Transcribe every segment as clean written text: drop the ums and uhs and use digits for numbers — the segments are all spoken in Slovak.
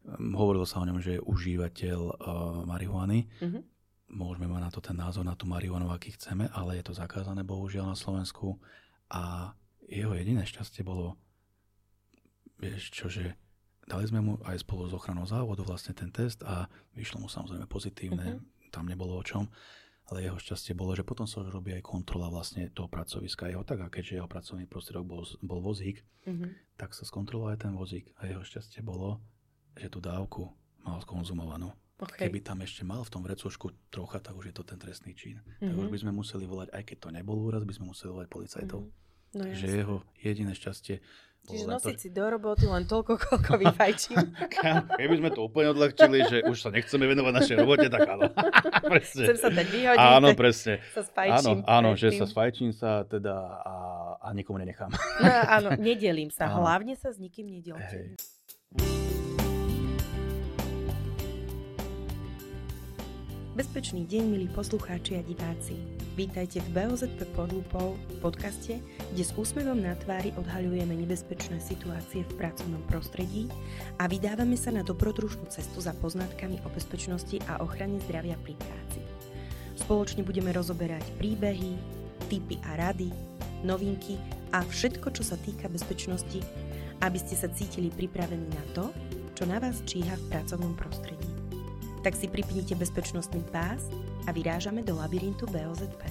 hovorilo sa o ňom, že je užívateľ marihuany. Môžeme mať na to ten názor, na tú marihuanu, aký chceme, ale je to zakázané bohužiaľ na Slovensku. A jeho jediné šťastie bolo, vieš čo, že dali sme mu aj spolu s ochranou závodu vlastne ten test a vyšlo mu samozrejme pozitívne, tam nebolo o čom. Ale jeho šťastie bolo, že potom sa robí aj kontrola vlastne toho pracoviska jeho tak, a keďže jeho pracovný prostriedok bol vozík, tak sa skontroloval aj ten vozík a jeho šťastie bolo, že tú dávku mal skonzumovanú. Okay. Keby tam ešte mal v tom vrecošku trocha, tak už je to ten trestný čin. Tak už by sme museli volať, aj keď to nebol úraz, by sme museli volať policajtov. No, takže jeho jediné šťastie čiže nosiť si do roboty len toľko, koľko vyfajčím. Keby sme to úplne odľahčili, že už sa nechceme venovať našej robote, tak áno. Chcem sa dať vyhodiť. Áno, presne. Sa sfajčím. Áno, že sa sfajčím sa teda a nikomu nenechám. No, áno, nedelím sa. Hlavne sa s nikým nedelím. Bezpečný deň, milí poslucháči a diváci. Vítajte v BOZP pod lupou podcaste, kde s úsmevom na tvári odhaľujeme nebezpečné situácie v pracovnom prostredí a vydávame sa na dobrodružnú cestu za poznatkami o bezpečnosti a ochrane zdravia pri práci. Spoločne budeme rozoberať príbehy, tipy a rady, novinky a všetko, čo sa týka bezpečnosti, aby ste sa cítili pripravení na to, čo na vás číha v pracovnom prostredí. Tak si pripnite bezpečnostný pás a vyrážame do labyrintu BOZP.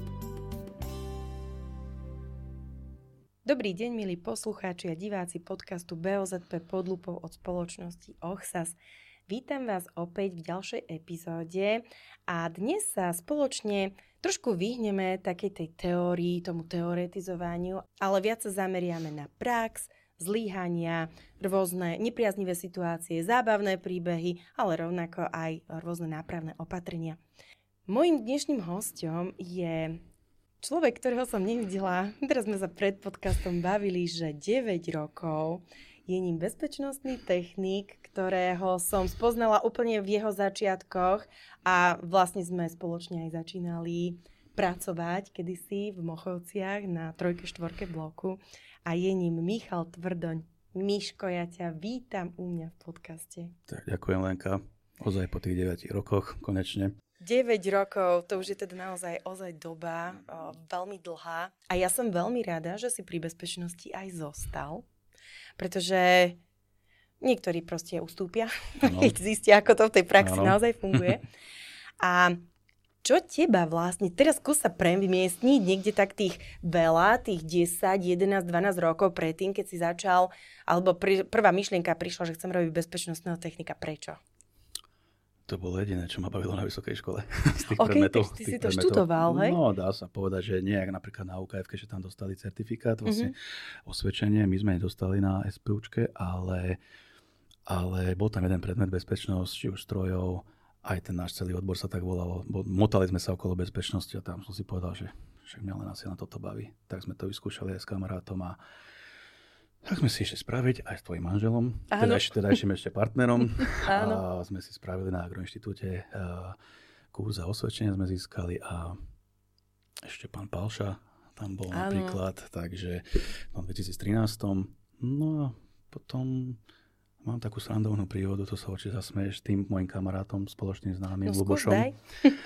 Dobrý deň, milí poslucháči a diváci podcastu BOZP pod lupou od spoločnosti OCHSAS. Vítam vás opäť v ďalšej epizóde a dnes sa spoločne trošku vyhneme takej tej teórii, tomu teoretizovaniu, ale viac sa zameriame na prax, zlyhania, rôzne nepriaznivé situácie, zábavné príbehy, ale rovnako aj rôzne nápravné opatrenia. Mojím dnešným hosťom je človek, ktorého som nevidela. Teraz sme sa pred podcastom bavili, že 9 rokov je ním bezpečnostný technik, ktorého som spoznala úplne v jeho začiatkoch a vlastne sme spoločne aj začínali pracovať kedysi v Mochovciach na 3. 4. bloku a je ním Michal Tvrdoň. Miško, ja ťa vítam u mňa v podcaste. Tak, ďakujem, Lenka. Ozaj po tých 9 rokoch, konečne. 9 rokov, to už je teda naozaj doba veľmi dlhá. A ja som veľmi rada, že si pri bezpečnosti aj zostal, pretože niektorí proste ustúpia, keď zistia, ako to v tej praxi naozaj funguje. A čo teba vlastne, teraz skús sa premiestniť niekde tak tých veľa, tých 10, 11, 12 rokov predtým, keď si začal, alebo prvá myšlienka prišla, že chcem robiť bezpečnostného technika. Prečo? To bolo jediné, čo ma bavilo na vysokej škole. Z tých predmetov. Ty si to študoval, hej? No, dá sa povedať, že nie, jak napríklad na UKF, že tam dostali certifikát, vlastne osvedčenie, my sme nedostali na SPUčke, ale bol tam jeden predmet bezpečnosť, či už strojov, aj ten náš celý odbor sa tak volal. Motali sme sa okolo bezpečnosti a tam som si povedal, že však mňa len asi na toto baví. Tak sme to vyskúšali aj s kamarátom a tak sme si išli spraviť aj s tvojim manželom, tedajším ešte partnerom. A sme si spravili na Agroinštitúte kurz a osvedčenie sme získali a ešte pán Palša tam bol napríklad, takže v 2013. No a potom mám takú srandovnú príhodu, to sa určite zasmeješ, tým môjim kamarátom, spoločným známym Lubošom.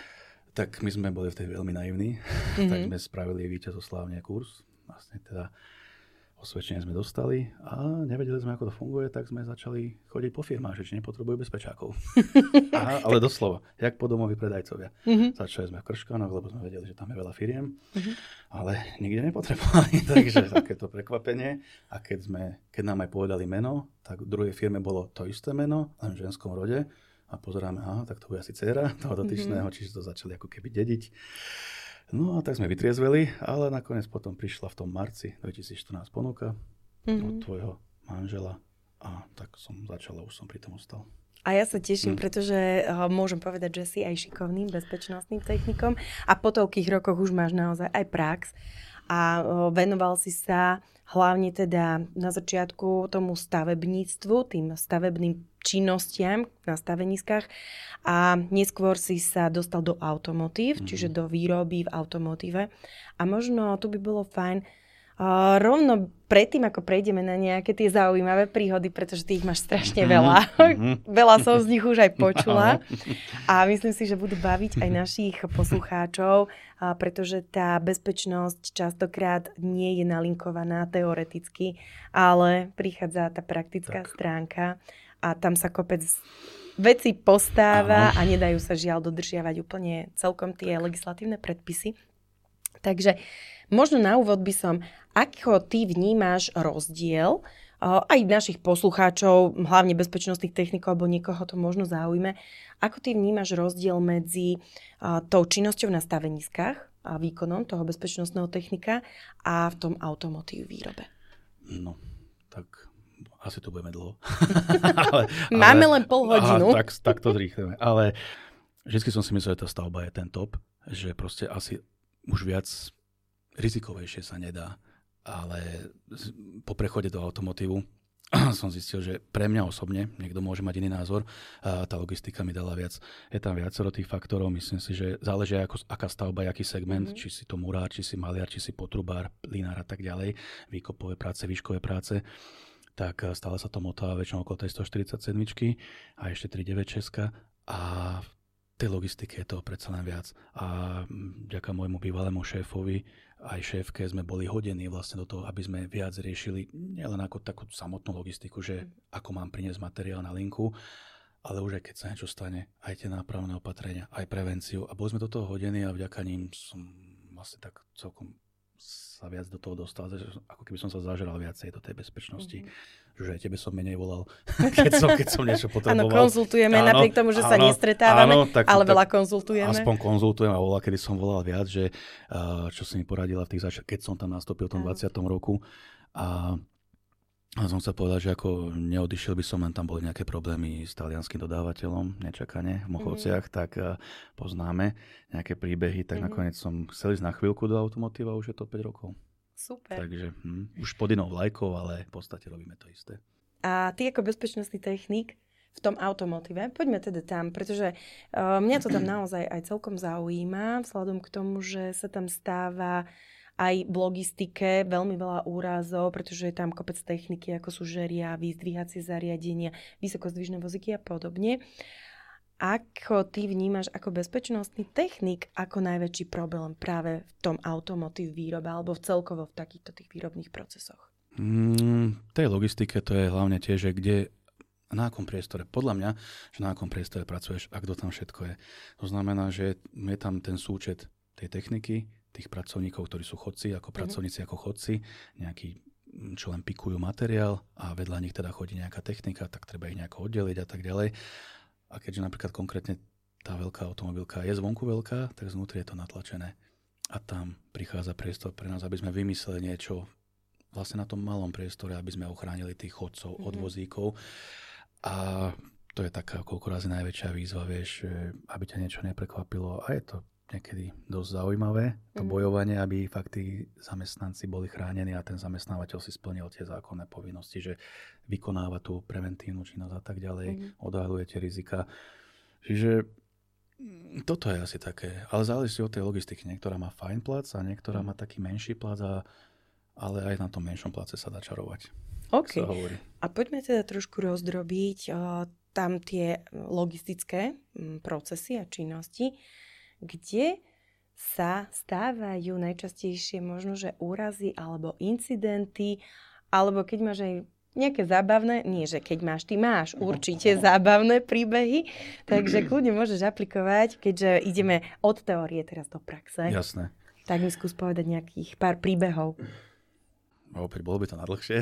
Tak my sme boli vtedy veľmi naivní, tak sme spravili víťazoslávne kurz, vlastne teda osvedčenie sme dostali a nevedeli sme, ako to funguje, tak sme začali chodiť po firmách, že či nepotrebujú bezpečákov. Ale doslova, jak podomoví predajcovia. Začali sme v Krškanoch, lebo sme vedeli, že tam je veľa firiem, ale nikde nepotrebovali, takže takéto prekvapenie. A keď nám aj povedali meno, tak v druhej firme bolo to isté meno, len v ženskom rode a pozeráme, tak to bude asi dcéra toho dotyčného, čiže to začali ako keby dediť. No a tak sme vytriezveli, ale nakoniec potom prišla v tom marci 2014 ponuka od tvojho manžela a tak som začal a už som pri tom ostal. A ja sa teším, pretože môžem povedať, že si aj šikovným bezpečnostným technikom a po toľkých rokoch už máš naozaj aj prax a venoval si sa hlavne teda na začiatku tomu stavebníctvu, tým stavebným činnostiam na staveniskách a neskôr si sa dostal do automotív, čiže do výroby v automotíve. A možno tu by bolo fajn Rovno predtým, ako prejdeme na nejaké tie zaujímavé príhody, pretože ty ich máš strašne veľa. Veľa som z nich už aj počula. A myslím si, že budú baviť aj našich poslucháčov, pretože tá bezpečnosť častokrát nie je nalinkovaná teoreticky, ale prichádza tá praktická stránka a tam sa kopec veci postáva a nedajú sa žiaľ dodržiavať úplne celkom tie legislatívne predpisy. Takže možno na úvod by som, ako ty vnímáš rozdiel aj našich poslucháčov, hlavne bezpečnostných technikov, alebo niekoho to možno zaujme, ako ty vnímaš rozdiel medzi tou činnosťou na staveniskách a výkonom toho bezpečnostného technika a v tom automotív výrobe? No, tak asi to budeme dlho. Máme len pol hodinu. Tak to zrýchlime. Ale vždy som si myslel, že tá stavba je ten top, že proste asi už viac rizikovejšie sa nedá, ale po prechode do automotívu som zistil, že pre mňa osobne, niekto môže mať iný názor, tá logistika mi dala viac. Je tam viacero tých faktorov, myslím si, že záleží aká stavba, aký segment, či si to murár, či si maliar, či si potrubár, linár a tak ďalej, výkopové práce, výškové práce, tak stále sa to motá väčšinou okolo tej 147 a ešte 396 a tej logistike je toho predsa len viac. A vďaka môjmu bývalému šéfovi, aj šéfke, sme boli hodení vlastne do toho, aby sme viac riešili nielen ako takú samotnú logistiku, že ako mám priniesť materiál na linku, ale už aj keď sa niečo stane, aj tie nápravné opatrenia, aj prevenciu. A boli sme do toho hodení a vďaka ním som vlastne tak celkom sa viac do toho dostal, ako keby som sa zažeral viacej do tej bezpečnosti. Že tebe som menej volal, keď som niečo potreboval. Áno, konzultujeme, napriek tomu, že sa nestretávame, ale veľa konzultujeme. Aspoň konzultujem a kedy som volal viac, že čo si mi poradila v tých keď som tam nastúpil v tom 20. roku. A som chcel povedať, že ako neodišiel by som, len tam boli nejaké problémy s talianským dodávateľom, nečakane v Mochovciach, tak poznáme nejaké príbehy, tak nakoniec som chcel ísť na chvíľku do automotíva, už je to 5 rokov. Super. Takže už pod inou vlajkou, ale v podstate robíme to isté. A ty ako bezpečnostný technik v tom automotíve, poďme teda tam, pretože mňa to tam naozaj aj celkom zaujíma, vzhľadom k tomu, že sa tam stáva aj v logistike veľmi veľa úrazov, pretože je tam kopec techniky, ako sú žeriavy, zdvíhacie zariadenia, vysokozdvižné vozíky a podobne. Ako ty vnímaš ako bezpečnostný technik ako najväčší problém práve v tom automotív výrobe alebo celkovo v takýchto tých výrobných procesoch? V tej logistike to je hlavne tiež, že kde na akom priestore, podľa mňa, že na akom priestore pracuješ a kto tam všetko je. To znamená, že je tam ten súčet tej techniky, tých pracovníkov, ktorí sú chodci, ako pracovníci, ako chodci, nejakí, čo len pikujú materiál a vedľa nich teda chodí nejaká technika, tak treba ich nejako oddeliť a tak ďalej. A keďže napríklad konkrétne tá veľká automobilka je zvonku veľká, tak znútri je to natlačené. A tam prichádza priestor pre nás, aby sme vymysleli niečo vlastne na tom malom priestore, aby sme ochránili tých chodcov od vozíkov. A to je taká koľko razy najväčšia výzva, vieš, aby ťa niečo neprekvapilo. A je to niekedy dosť zaujímavé, to bojovanie, aby fakt tí zamestnanci boli chránení a ten zamestnávateľ si splnil tie zákonné povinnosti, že vykonáva tú preventívnu činnosť a tak ďalej, odhaľuje tie rizika. Čiže toto je asi také, ale záleží od tej logistiky. Niektorá má fajn plac a niektorá má taký menší plac, ale aj na tom menšom place sa dá čarovať. OK. A poďme teda trošku rozdrobiť tam tie logistické procesy a činnosti, kde sa stávajú najčastejšie možno, že úrazy alebo incidenty, alebo keď máš aj nejaké zábavné, nie, že keď máš, ty máš určite zábavné príbehy, takže kľudne môžeš aplikovať, keďže ideme od teórie teraz do praxe. Jasné. Tak mi skús povedať nejakých pár príbehov. Opäť bolo by to nadlhšie,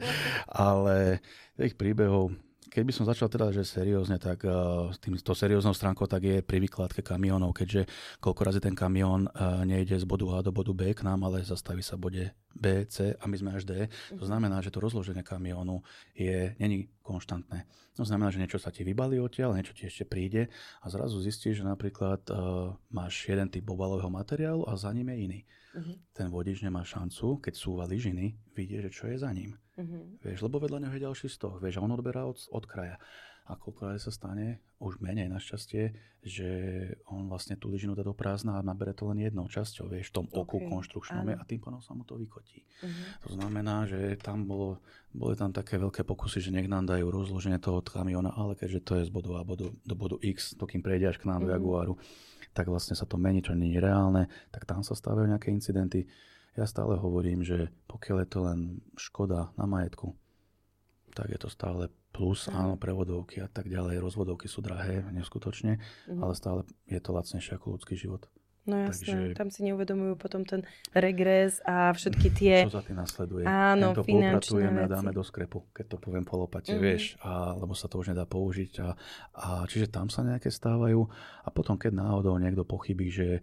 ale tých príbehov, keď by som začal teda, že seriózne, tak to serióznou stránkou tak je pri výkladke kamiónov, keďže koľko razy ten kamión nejde z bodu A do bodu B k nám, ale zastaví sa v bode B, C a my sme až D. To znamená, že to rozloženie kamiónu není konštantné. To znamená, že niečo sa ti vybalí odtiaľ, niečo ti ešte príde a zrazu zistíš, že napríklad máš jeden typ obalového materiálu a za ním je iný. Ten vodič nemá šancu, keď súva lyžiny, vidie, že čo je za ním. Vieš, lebo vedľa neho je ďalší stoh, vieš, a on odberá od kraja. A koľkokrát sa stane, už menej našťastie, že on vlastne tú lyžinu dá do prázdna a nabere to len jednou časťou, vieš, v tom oku konštrukčnom a tým pádom sa mu to vykotí. To znamená, že tam boli tam také veľké pokusy, že nech nám dajú rozloženie toho kamiona, ale keďže to je z bodu A do bodu X, to kým prejde až k nám do Jaguaru, tak vlastne sa to mení, čo nie je reálne, tak tam sa stávajú nejaké incidenty. Ja stále hovorím, že pokiaľ je to len škoda na majetku, tak je to stále plus, áno, prevodovky a tak ďalej. Rozvodovky sú drahé, neskutočne, ale stále je to lacnejšie ako ľudský život. No jasné, tam si neuvedomujú potom ten regres a všetky tie... Čo za tým nasleduje. Áno, to finančné veci. A dáme do skrepu, keď to poviem po lopate, vieš, lebo sa to už nedá použiť. A čiže tam sa nejaké stávajú. A potom, keď náhodou niekto pochybí, že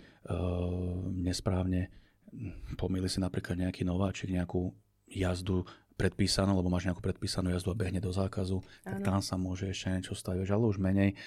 nesprávne pomýli si napríklad nejaký nováčik, nejakú jazdu predpísanú, lebo máš nejakú predpísanú jazdu a behne do zákazu, tak tam sa môže ešte niečo stať, ale už menej.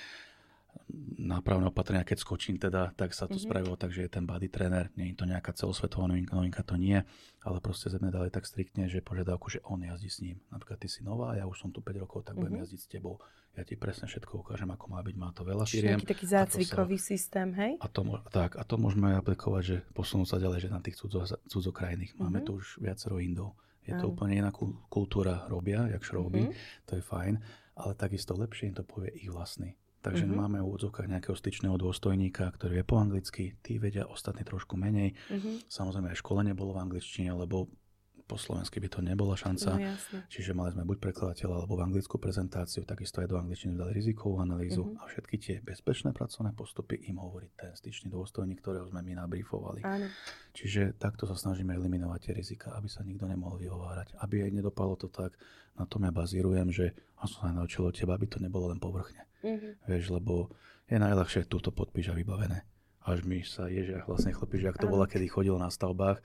Nápravné opatrenia, keď skočím teda, tak sa to spravilo tak, že je ten body tréner, nie je to nejaká celosvetová novinka, to nie, ale proste sme dali tak striktne, že požiadavku, že on jazdí s ním. Napríklad ty si nová, ja už som tu 5 rokov, tak budem jazdiť s tebou. Ja ti presne všetko ukážem, ako má byť, má to veľa firiem. Čiže taký zácvikový systém, hej? A to môžeme aplikovať, že posunúť sa ďalej, že na tých cudzokrajných. Máme tu už viacero Indov. Je to úplne iná kultúra robia, jak šrouby, to je fajn, ale takisto lepšie im to povie ich vlastný. Takže máme v úvodzovkách nejakého styčného dôstojníka, ktorý je po anglicky, tí vedia, ostatní trošku menej. Samozrejme aj školenie bolo v angličtine, lebo po slovensky by to nebola šanca. No, čiže mali sme buď prekladateľa alebo v anglickú prezentáciu, takisto aj do angličtiny dali rizikovú analýzu a všetky tie bezpečné pracovné postupy im hovorí ten styčný dôstojník, ktorého sme my nabrifovali. Čiže takto sa snažíme eliminovať tie rizika, aby sa nikto nemohol vyhovárať. Aby aj nedopadlo to tak, na tom ja bazírujem, že som sa naučil od teba, aby to nebolo len povrchne. Vieš, lebo je najľahšie túto podpíš a vybavené. Až mi sa ježia vlastne chlpí, že ak to bola, kedy chodil na stavbách.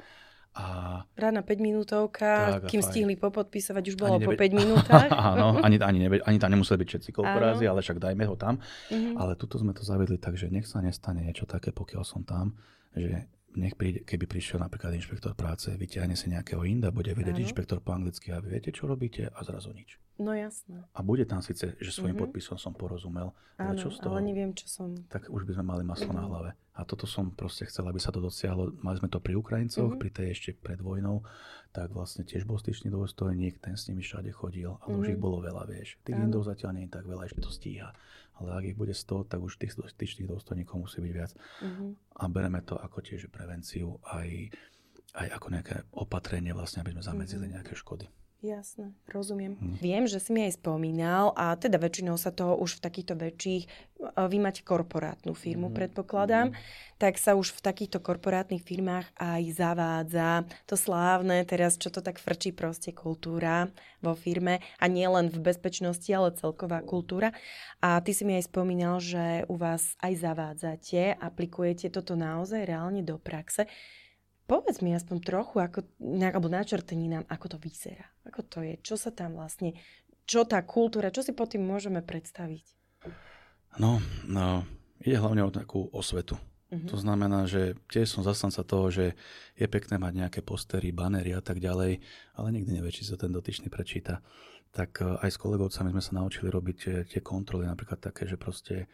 A rána 5 minútovka, kým stihli popodpisovať, už bolo po 5 minútach. Áno, ani tam nemuseli byť všetci koľko razy, ale však dajme ho tam. Ale tuto sme to zavedli tak, že nech sa nestane niečo také, pokiaľ som tam, že nech príde, keby prišiel napríklad inšpektor práce, vyťahne si nejakého Inda, bude vedieť inšpektor po anglicky a vy viete, čo robíte a zrazu nič. No jasné. A bude tam síce, že svojím podpisom som porozumel, ale čo z toho? Ale neviem, čo som... Tak už by sme mali maslo na hlave. A toto som proste chcel, aby sa to dosiahlo. Mali sme to pri Ukrajincoch, pri tej ešte pred vojnou, tak vlastne tiež bol styčný dôstojník, ten s nimi všade chodil, ale už ich bolo veľa, vieš. Tých Indov zatiaľ nie je tak veľa, ešte to stíha. Ale ak ich bude 100, tak už tých styčných dôstojníkov musí byť viac. A bereme to ako tiež prevenciu, aj ako nejaké opatrenie vlastne, aby sme zamedzili nejaké škody. Jasné, rozumiem. Viem, že si mi aj spomínal, a teda väčšinou sa toho už v takýchto väčších, vy máte korporátnu firmu, predpokladám, tak sa už v takýchto korporátnych firmách aj zavádza to slávne, teraz čo to tak frčí proste kultúra vo firme a nie len v bezpečnosti, ale celková kultúra. A ty si mi aj spomínal, že u vás aj zavádzate, aplikujete toto naozaj reálne do praxe. Povedz mi aspoň trochu, alebo načrtni nám, ako to vyzerá. Ako to je, čo sa tam vlastne, čo tá kultúra, čo si pod tým môžeme predstaviť? No, ide hlavne o takú osvetu. To znamená, že tiež som zastanca toho, že je pekné mať nejaké postery, banery a tak ďalej, ale nikdy nevie, či sa ten dotyčný prečíta. Tak aj s kolegovcami sme sa naučili robiť tie kontroly, napríklad také, že proste,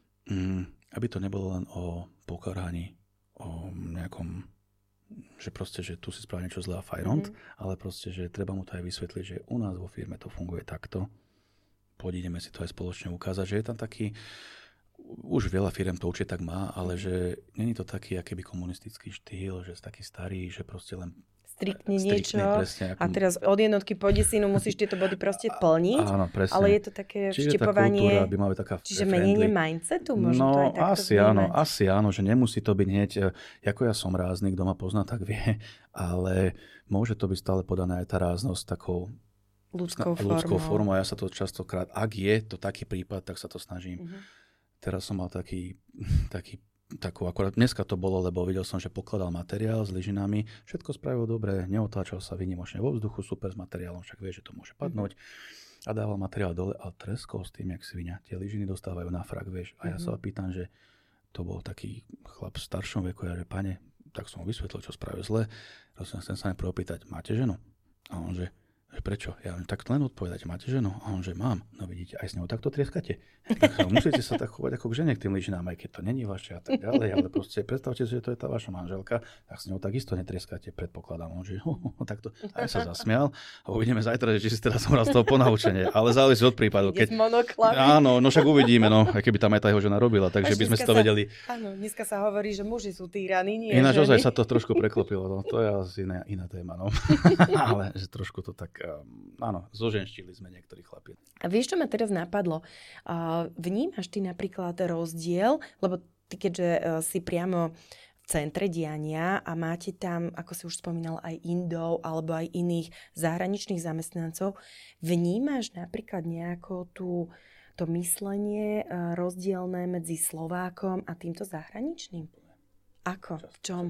aby to nebolo len o pokarhaní, o nejakom, že proste, že tu si spravil niečo zlé a fajront, ale proste, že treba mu to aj vysvetliť, že u nás vo firme to funguje takto. Poď ideme si to aj spoločne ukázať, že je tam taký, už veľa firm to určite tak má, ale že není to taký akýby komunistický štýl, že je taký starý, že proste len striktne niečo presne, a teraz od jednotky po desinu musíš tieto body proste plniť. Áno, presne. Ale je to také vštepovanie. Čiže tá kultúra by mala byť taká čiže menenie mindsetu možno no, to aj takto asi áno, že nemusí to byť hneď, ako ja som rázny, kto ma pozná, tak vie, ale môže to byť stále podané aj tá ráznosť takou ľudskou formou. A ja sa to častokrát, ak je to taký prípad, tak sa to snažím. Teraz som mal takú, akorát dneska to bolo, lebo videl som, že pokladal materiál s lyžinami, všetko spravil dobre, neotáčal sa výnimočne vo vzduchu, super s materiálom, však vie, že to môže padnúť a dával materiál dole a treskol s tým, jak svinia. Tie lyžiny dostávajú na frak, vieš. A ja sa pýtam, že to bol taký chlap v staršom veku, ja že pane, tak som mu vysvetlil, čo spravil zle. Chcem sa najprv opýtať, máte ženu? A on že, Prečo? Ja tak len odpovedať, máte ženu? A on, že mám. No vidíte, aj s ňou takto trieskate. Tak musíte sa tak chovať ako k žene k tým lyžinám, aj keď to není vaše a tak ďalej, ale proste predstavte si, že to je tá vaša manželka, tak s ňou takisto netrieskate, predpokladám. On, že takto. A ja sa zasmial a uvidíme zajtra, či si teraz som raz toho ponaučenie, ale záleží od prípadu. Keď... Áno, no však uvidíme, no, aj keby tam aj tá jeho žena robila, takže by sme si to vedeli. Áno, dneska sa hovorí, že muži sú týraní, nie ináč ženy. ozaj sa to trošku preklopilo, no, to je asi iná téma, no. Ale že trošku to tak, áno, zoženštili sme niektorí chlapi. A vieš, čo ma teraz napadlo? Vnímaš ty napríklad rozdiel, lebo ty keďže si priamo v centre diania a máte tam, ako si už spomínal, aj Indov alebo aj iných zahraničných zamestnancov, vnímaš napríklad nejako to myslenie rozdielne medzi Slovákom a týmto zahraničným? Ako? V čom?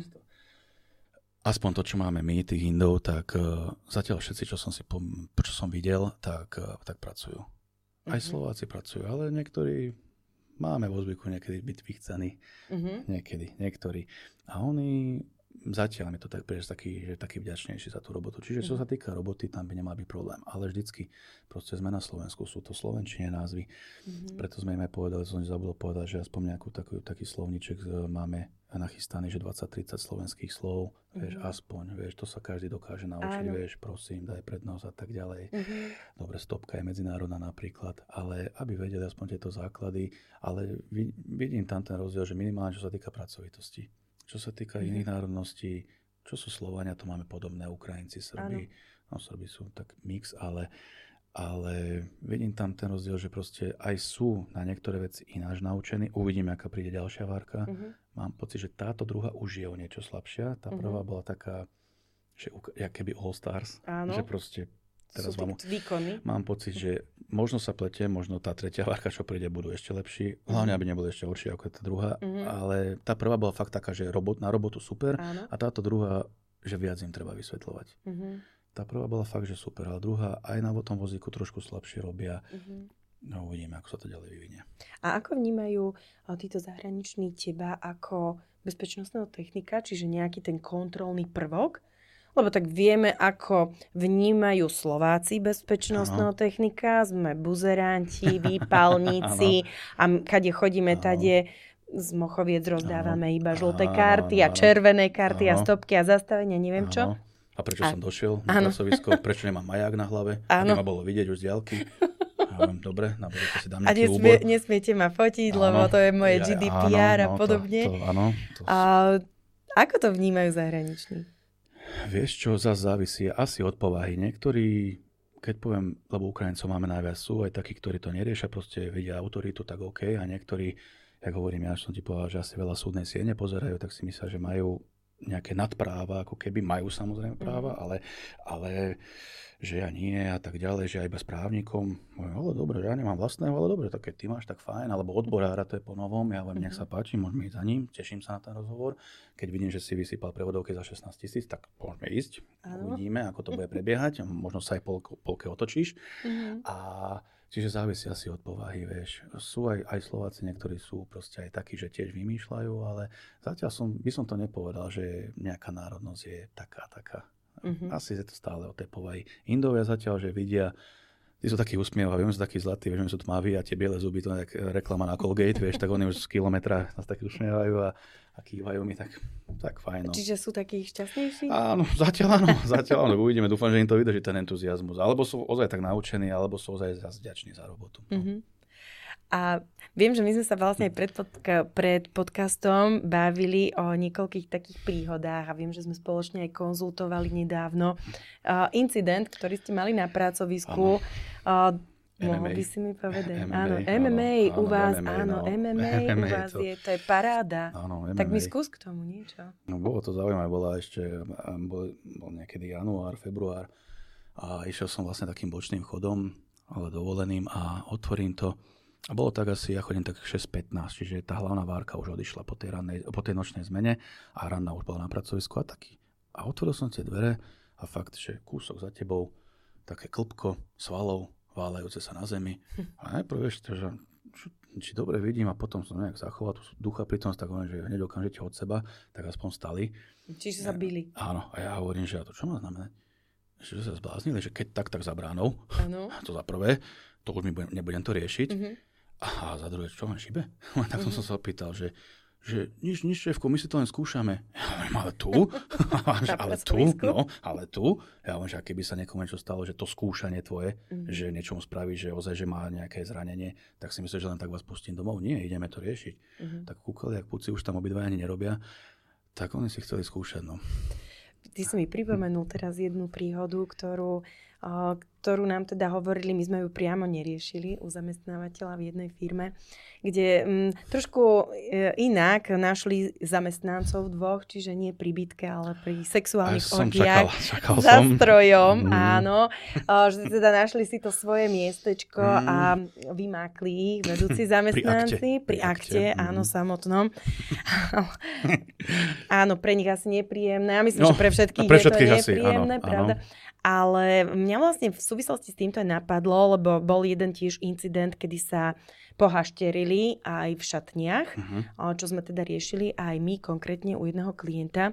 Aspoň to, čo máme my, tých Indov, tak zatiaľ všetci, čo som videl, tak pracujú. Aj Slováci pracujú, ale niektorí máme vo zvyku niekedy byť vychcaní. Niektorí. A oni zatiaľ mi to tak príde, že taký vďačnejší za tú robotu. Čiže čo sa týka roboty, tam by nemal byť problém. Ale vždycky, proste sme na Slovensku, sú to slovenčine názvy. Preto sme im aj povedali, som zabudol povedať, že aspoň taký slovníček máme nachystaný, že 20-30 slovenských slov, vieš, aspoň, vieš, to sa každý dokáže naučiť, vieš, prosím, daj prednosť a tak ďalej. Dobre, stopka je medzinárodná napríklad, ale aby vedeli aspoň tieto základy, ale vidím tam ten rozdiel, že minimálne, čo sa týka pracovitosti. Čo sa týka iných národností, čo sú Slovania, to máme podobné, Ukrajinci, Srbi. No Srbi sú tak mix, ale vidím tam ten rozdiel, že proste aj sú na niektoré veci ináč naučení. Uvidíme, aká príde ďalšia várka. Mám pocit, že táto druhá už je o niečo slabšia. Tá prvá bola taká, že jak keby All Stars. Áno. Že proste teraz výkony. mám pocit, že možno sa plete, možno tá tretia várka, čo príde, budú ešte lepší. Hlavne, aby neboli ešte horšie ako tá druhá. Ale tá prvá bola fakt taká, že na robotu super. A táto druhá, že viac im treba vysvetľovať. Tá prvá bola fakt, že super, ale druhá aj na tom vozíku trošku slabšie robia. No uvidíme, ako sa to ďalej vyvinie. A ako vnímajú títo zahraniční teba ako bezpečnostného technika, čiže nejaký ten kontrolný prvok? Lebo tak vieme, ako vnímajú Slováci bezpečnostného technika. Sme buzeranti, výpalníci a kade chodíme, tade z Mochoviec rozdávame iba žlté karty a červené karty a stopky a zastavenia, neviem čo. A prečo som došiel na pracovisko? Prečo nemám maják na hlave? Aby ma bolo vidieť už z diaľky. Dobre, na budúce si dám nejaký úbor. A nesmiete ma fotiť, lebo to je moje GDPR a podobne. Ako to vnímajú zahraniční? Vieš čo, zase závisí asi od povahy. Niektorí, keď poviem, lebo Ukrajincov máme najviac, sú aj takí, ktorí to neriešia, proste vidia autoritu, tak OK. A niektorí, jak hovorím, ja som ti povedal, že asi veľa súdnej siene pozerajú, tak si myslia, že majú nejaké nadpráva, ako keby majú samozrejme práva, ale že ja nie a tak ďalej, že ja iba s právnikom. Ale dobre, že ja nemám vlastného, ale dobre, tak keď ty máš, tak fajn, alebo odborára, to je po novom, ja hovorím, nech sa páči, môžeme ísť za ním, teším sa na ten rozhovor. Keď vidím, že si vysypal prevodovky za 16 000, tak môžeme ísť, uvidíme, ako to bude prebiehať, možno sa aj polke otočíš. A čiže závisí asi od povahy, vieš. Sú aj Slováci, niektorí sú proste aj takí, že tiež vymýšľajú, ale zatiaľ by som to nepovedal, že nejaká národnosť je taká. Asi je to stále o tej povahy. Indovia zatiaľ, že vidia, tí sú takí usmievaví, oni sú takí zlatí, vieš, oni sú tmaví a tie biele zuby, to je reklama na Colgate, vieš, tak oni už z kilometra nás tak usmievajú a kývajú mi, tak fajn. No. Čiže sú takí šťastnejší? Áno, zatiaľ áno, uvidíme, dúfam, že im to vydrží ten entuziazmus. Alebo sú ozaj tak naučení, alebo sú ozaj vďační za robotu. No. A viem, že my sme sa vlastne pred podcastom bavili o niekoľkých takých príhodách a viem, že sme spoločne aj konzultovali nedávno incident, ktorý ste mali na pracovisku. Mohol by si mi povedať? MMA u vás je, to je paráda. Áno, MMA. Tak mi skús k tomu niečo. No bolo to zaujímavé, bol niekedy január, február a išiel som vlastne takým bočným chodom, ale dovoleným a otvorím to. A bolo tak asi, ja chodím tak 6:15, čiže tá hlavná várka už odišla po tej nočnej zmene a ranná už bola na pracovisku a taký. A otvoril som tie dvere a fakt, že kúsok za tebou, také klpko svalov, válajúce sa na zemi. A najprv vieš, že či dobre vidím a potom som nejak zachoval tú ducha pri tom, tak hovorím, že hneď okamžite od seba, tak aspoň stali. Čiže sa bili. Áno, a ja hovorím, že a to čo má znamenať? že sa zbláznili, že keď tak za bránou, to za prvé, to už nebudem to riešiť. A za druhé, čo len šibe? Tak som sa opýtal, že nič, šéfko, my si to len skúšame. Ja hovorím, ale tu. Ja hovorím, že keby sa niekomu niečo stalo, že to skúšanie tvoje, že niečomu spraví, že ozaj, že má nejaké zranenie, tak si myslíš, že len tak vás pustím domov? Nie, ideme to riešiť. Tak kúkali, ak puci už tam obidvaja ani nerobia, tak oni si chceli skúšať, no. Ty si mi pripomenul teraz jednu príhodu, ktorú nám teda hovorili, my sme ju priamo neriešili u zamestnávateľa v jednej firme, kde trošku inak našli zamestnancov dvoch, čiže nie pri bitke, ale pri sexuálnych orgiách za strojom, áno. Že teda našli si to svoje miestečko a vymákli ich vedúci zamestnanci pri akte, áno, samotnom. Áno, pre nich asi nepríjemné. Ja myslím, že pre všetkých je to nepríjemné, asi, pravda? Áno. Ale mňa vlastne v súvislosti s týmto napadlo, lebo bol jeden tiež incident, kedy sa pohašterili aj v šatniach, čo sme teda riešili aj my konkrétne u jedného klienta.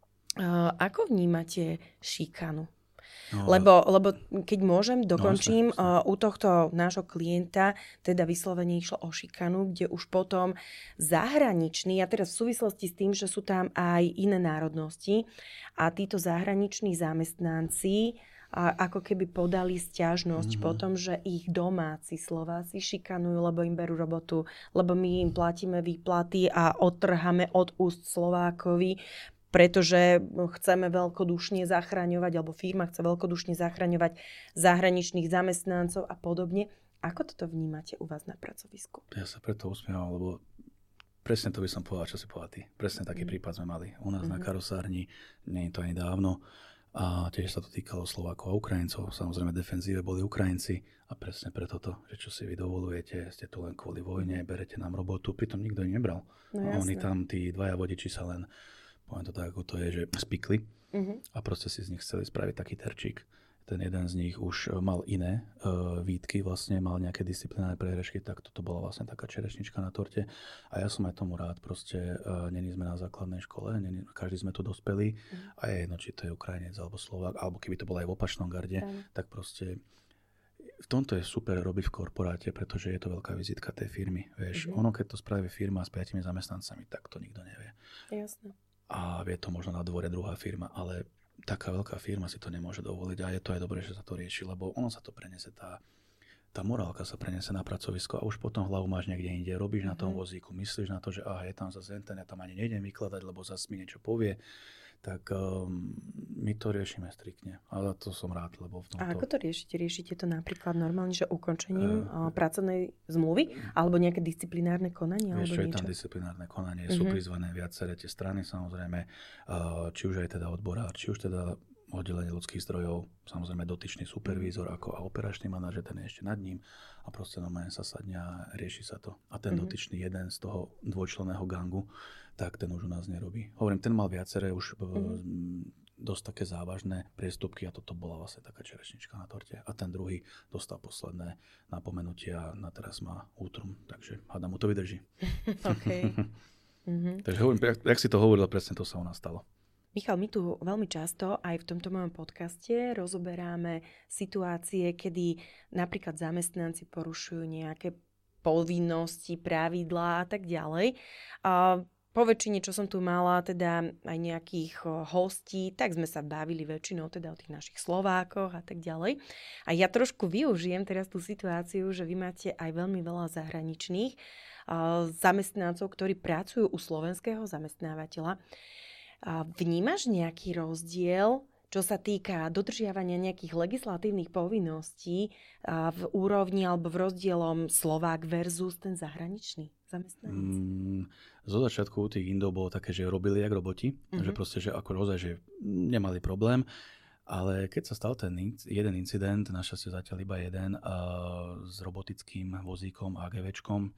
Ako vnímate šikanu? No, lebo keď môžem, dokončím, u tohto nášho klienta teda vyslovene išlo o šikanu, kde už potom zahraniční, a teraz v súvislosti s tým, že sú tam aj iné národnosti a títo zahraniční zamestnanci ako keby podali sťažnosť potom, že ich domáci Slováci šikanujú, lebo im berú robotu, lebo my im platíme výplaty a odtrháme od úst Slovákovi, pretože chceme veľkodušne zachraňovať, alebo firma chce veľkodušne zachraňovať zahraničných zamestnancov a podobne. Ako toto vnímate u vás na pracovisku? Ja sa preto usmievam, lebo presne to by som povedal, čo si povedal ty. Presne taký prípad sme mali u nás na karosárni, nie je to ani dávno. A tiež sa to týkalo Slovákov a Ukrajincov. Samozrejme, v defenzíve boli Ukrajinci a presne preto to, že čo si vy dovolujete, ste tu len kvôli vojne, berete nám robotu, pritom nikto ich nebral. No, a oni tam, tí dvaja vodiči sa len, poviem to tak, ako to je, že spikli a proste si z nich chceli spraviť taký terčík. Ten jeden z nich už mal iné výtky, vlastne mal nejaké disciplinárne prehrešky, tak toto bola vlastne taká čerešnička na torte. A ja som aj tomu rád, proste není sme na základnej škole, každý sme tu dospelí a je jedno, či to je Ukrajinec alebo Slovák, alebo keby to bolo aj v opačnom garde, tak proste v tomto je super robiť v korporáte, pretože je to veľká vizitka tej firmy. Vieš, ono keď to spraví firma s 5 zamestnancami, tak to nikto nevie. Jasne. A vie to možno na dvore druhá firma, ale taká veľká firma si to nemôže dovoliť a je to aj dobré, že sa to rieši, lebo ono sa to preniesie, tá morálka sa preniesie na pracovisko a už potom hlavu máš niekde inde, robíš na tom vozíku, myslíš na to, že je tam zase ten, ja tam ani nejdem vykladať, lebo zase mi niečo povie, tak my to riešime striktne. Ale to som rád, lebo v tomto... A ako to riešite? Riešite to napríklad normálne, že ukončením pracovnej zmluvy? Alebo nejaké disciplinárne konanie? Vieš, čo je tam disciplinárne konanie? Sú prizvané viaceré tie strany, samozrejme. Či už aj teda odborár, či už teda oddelenie ľudských zdrojov, samozrejme dotyčný supervízor ako a operačný manažer, ten je ešte nad ním a proste normálne sa sadne a rieši sa to. A ten dotyčný jeden z toho dvojčlenného gangu, tak ten už u nás nerobí. Hovorím, ten mal viaceré už dosť také závažné priestupky a toto bola vlastne taká čerešnička na torte. A ten druhý dostal posledné napomenutie a na teraz má útrum, takže hádam mu to vydrží. Okay. Takže hovorím, jak si to hovoril, presne to sa u nás stalo. Michal, my tu veľmi často aj v tomto mojom podcaste rozoberáme situácie, kedy napríklad zamestnanci porušujú nejaké povinnosti, pravidlá a tak ďalej. Po väčšine, čo som tu mala, teda aj nejakých hostí, tak sme sa bavili väčšinou teda o tých našich Slovákoch a tak ďalej. A ja trošku využijem teraz tú situáciu, že vy máte aj veľmi veľa zahraničných zamestnancov, ktorí pracujú u slovenského zamestnávateľa. Vnímaš nejaký rozdiel, čo sa týka dodržiavania nejakých legislatívnych povinností v úrovni alebo v rozdielom Slovák versus ten zahraničný zamestnanec? Zo začiatku tých Indov bolo také, že robili jak roboti, že proste, že ako rozaj, že nemali problém, ale keď sa stal ten jeden incident, našťastie zatiaľ iba jeden, s robotickým vozíkom AGVčkom,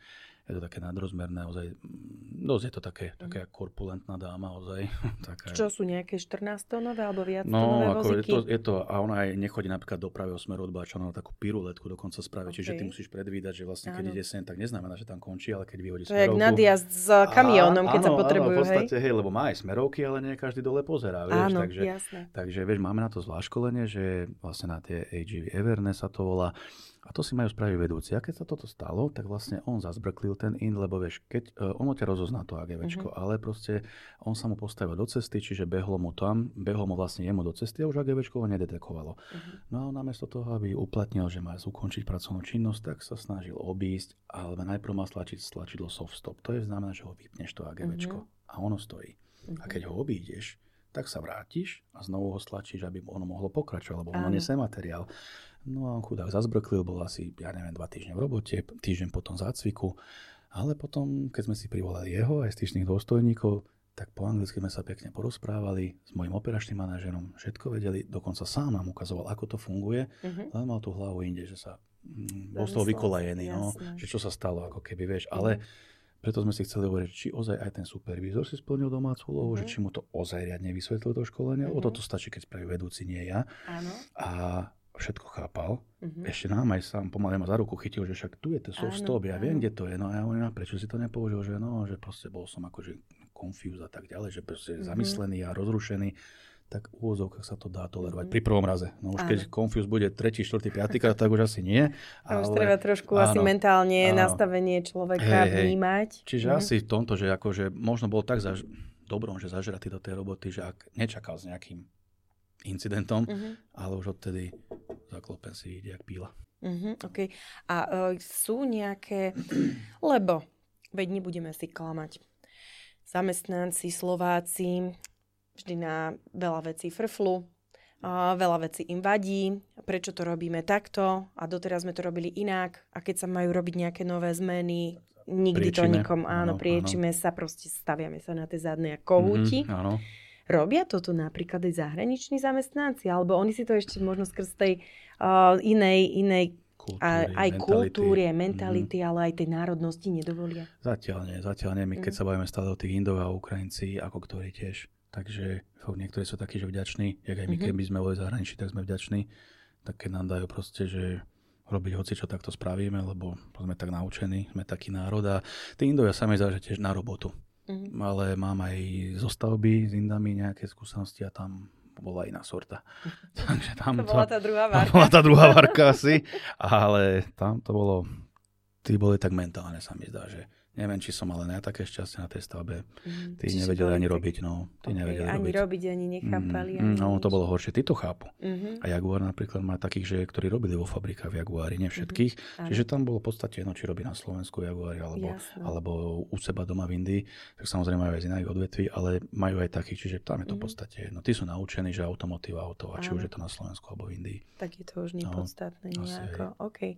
Je to také nadrozmerné, ozaj, dosť je to také korpulentná dáma, ozaj. Taká... Čo sú nejaké 14-tónové alebo viac tónové vozíky? Je to, a ona aj nechodí napríklad do pravého smeru od Báča, ona takú piruletku dokonca spraví, čiže ty musíš predvídať, že vlastne keď ide sem, tak neznamená, že tam končí, ale keď vyhodí smerovku. To je jak nadjazd s kamiónom, keď sa potrebujú, v podstate, hej, lebo má aj smerovky, ale nie každý dole pozerá, vieš, takže vieš, máme na to zvlášť školenie, že vlastne na tie AGV Awareness sa to volá. A to si majú spraviť vedúci. A keď sa toto stalo, tak vlastne on zazbrklil ten in, lebo vieš, keď on ťa rozozná to AGVčko, ale proste on sa mu postavil do cesty, čiže behlo mu vlastne jemu do cesty a už AGVčko ho nedetekovalo. No a on namiesto toho, aby uplatnil, že má ukončiť pracovnú činnosť, tak sa snažil obísť, ale najprv má stlačiť tlačidlo soft stop. To je znamená, že ho vypneš to AGVčko a ono stojí. A keď ho obídeš, tak sa vrátiš a znovu ho stlačíš, aby ono mohlo pokračovať, lebo ono nesie materiál. No a on chudák zazbrklil, bol asi, 2 týždne v robote, týždeň potom zácviku, ale potom, keď sme si privolali jeho aj styčných dôstojníkov, tak po anglicky sme sa pekne porozprávali s mojím operačným manažerom, všetko vedeli, dokonca sám nám ukazoval, ako to funguje, len mal tú hlavu inde, že sa bol z toho vykolajený, že čo sa stalo, ako keby, vieš, ale preto sme si chceli hovoriť, či ozaj aj ten supervízor si splnil domácu úlohu, že či mu to ozaj riadne vysvetlil to školenie, lebo toto stačí, keď spraví vedúci, nie ja. Áno. A všetko chápal. Ešte nám aj sám pomaly ma za ruku chytil, že však tu je to soft stop, ja viem, kde to je. No a ja hovorím, prečo si to nepoužil, že proste bol som akože confused a tak ďalej, že proste zamyslený a rozrušený. Tak v úvodzovkách sa to dá tolerovať pri prvom raze. No už keď confuse bude 3., 4., 5. krát, tak už asi nie. Ale už treba trošku asi mentálne nastavenie človeka vnímať. Čiže asi v tomto, že akože možno bol tak dobrom, že zažratý do tej roboty, že ak nečakal s nejakým incidentom, ale už odtedy zaklopen si ide jak píla. Okay. A sú nejaké, lebo veď nebudeme si klamať. Zamestnanci, Slováci, vždy na veľa vecí frflu, veľa vecí im vadí, prečo to robíme takto a doteraz sme to robili inak a keď sa majú robiť nejaké nové zmeny, nikdy priečíme, to nikom, priečíme sa, proste staviame sa na tie zadné kohúti. Robia toto napríklad aj zahraniční zamestnanci, alebo oni si to ešte možno skrz tej inej kultúry, mentality, ale aj tej národnosti nedovolia? Zatiaľ nie. My keď sa bavíme stále o tých Indov a Ukrajinci, ako ktorí tiež. Takže niektorí sú takí, že vďační, jak aj my, keby sme boli zahraničí, tak sme vďační. Tak keď nám dajú proste, že robiť hoci čo, takto spravíme, lebo sme tak naučení, sme taký národ a tí Indovia sami záležia tiež na robotu. Ale mám aj zo stavby s Indami nejaké skúsenosti a tam bola iná sorta. Takže tam to bola tá druhá várka. To bola tá druhá várka asi, ale tam to bolo, tí boli tak mentálne, sa mi zdá, že neviem, či som ale ne také šťastie na tej stavbe. Tí nevedeli ani robiť, ani robiť, ani nechápali. No, to bolo horšie. Tí to chápu. A Jaguar napríklad má takých, ktorí robili vo fabrikách v Jaguári, nie všetkých. Čiže tam bolo v podstate či robí na Slovensku Jaguári, alebo u seba doma v Indii. Tak samozrejme majú aj z iných odvetví, ale majú aj takých, čiže tam je to v podstate jedno. Tí sú naučení, že automotív auto, a či už je to na Slovensku alebo v Indii. Tak je to už nepodstatné nejako. OK.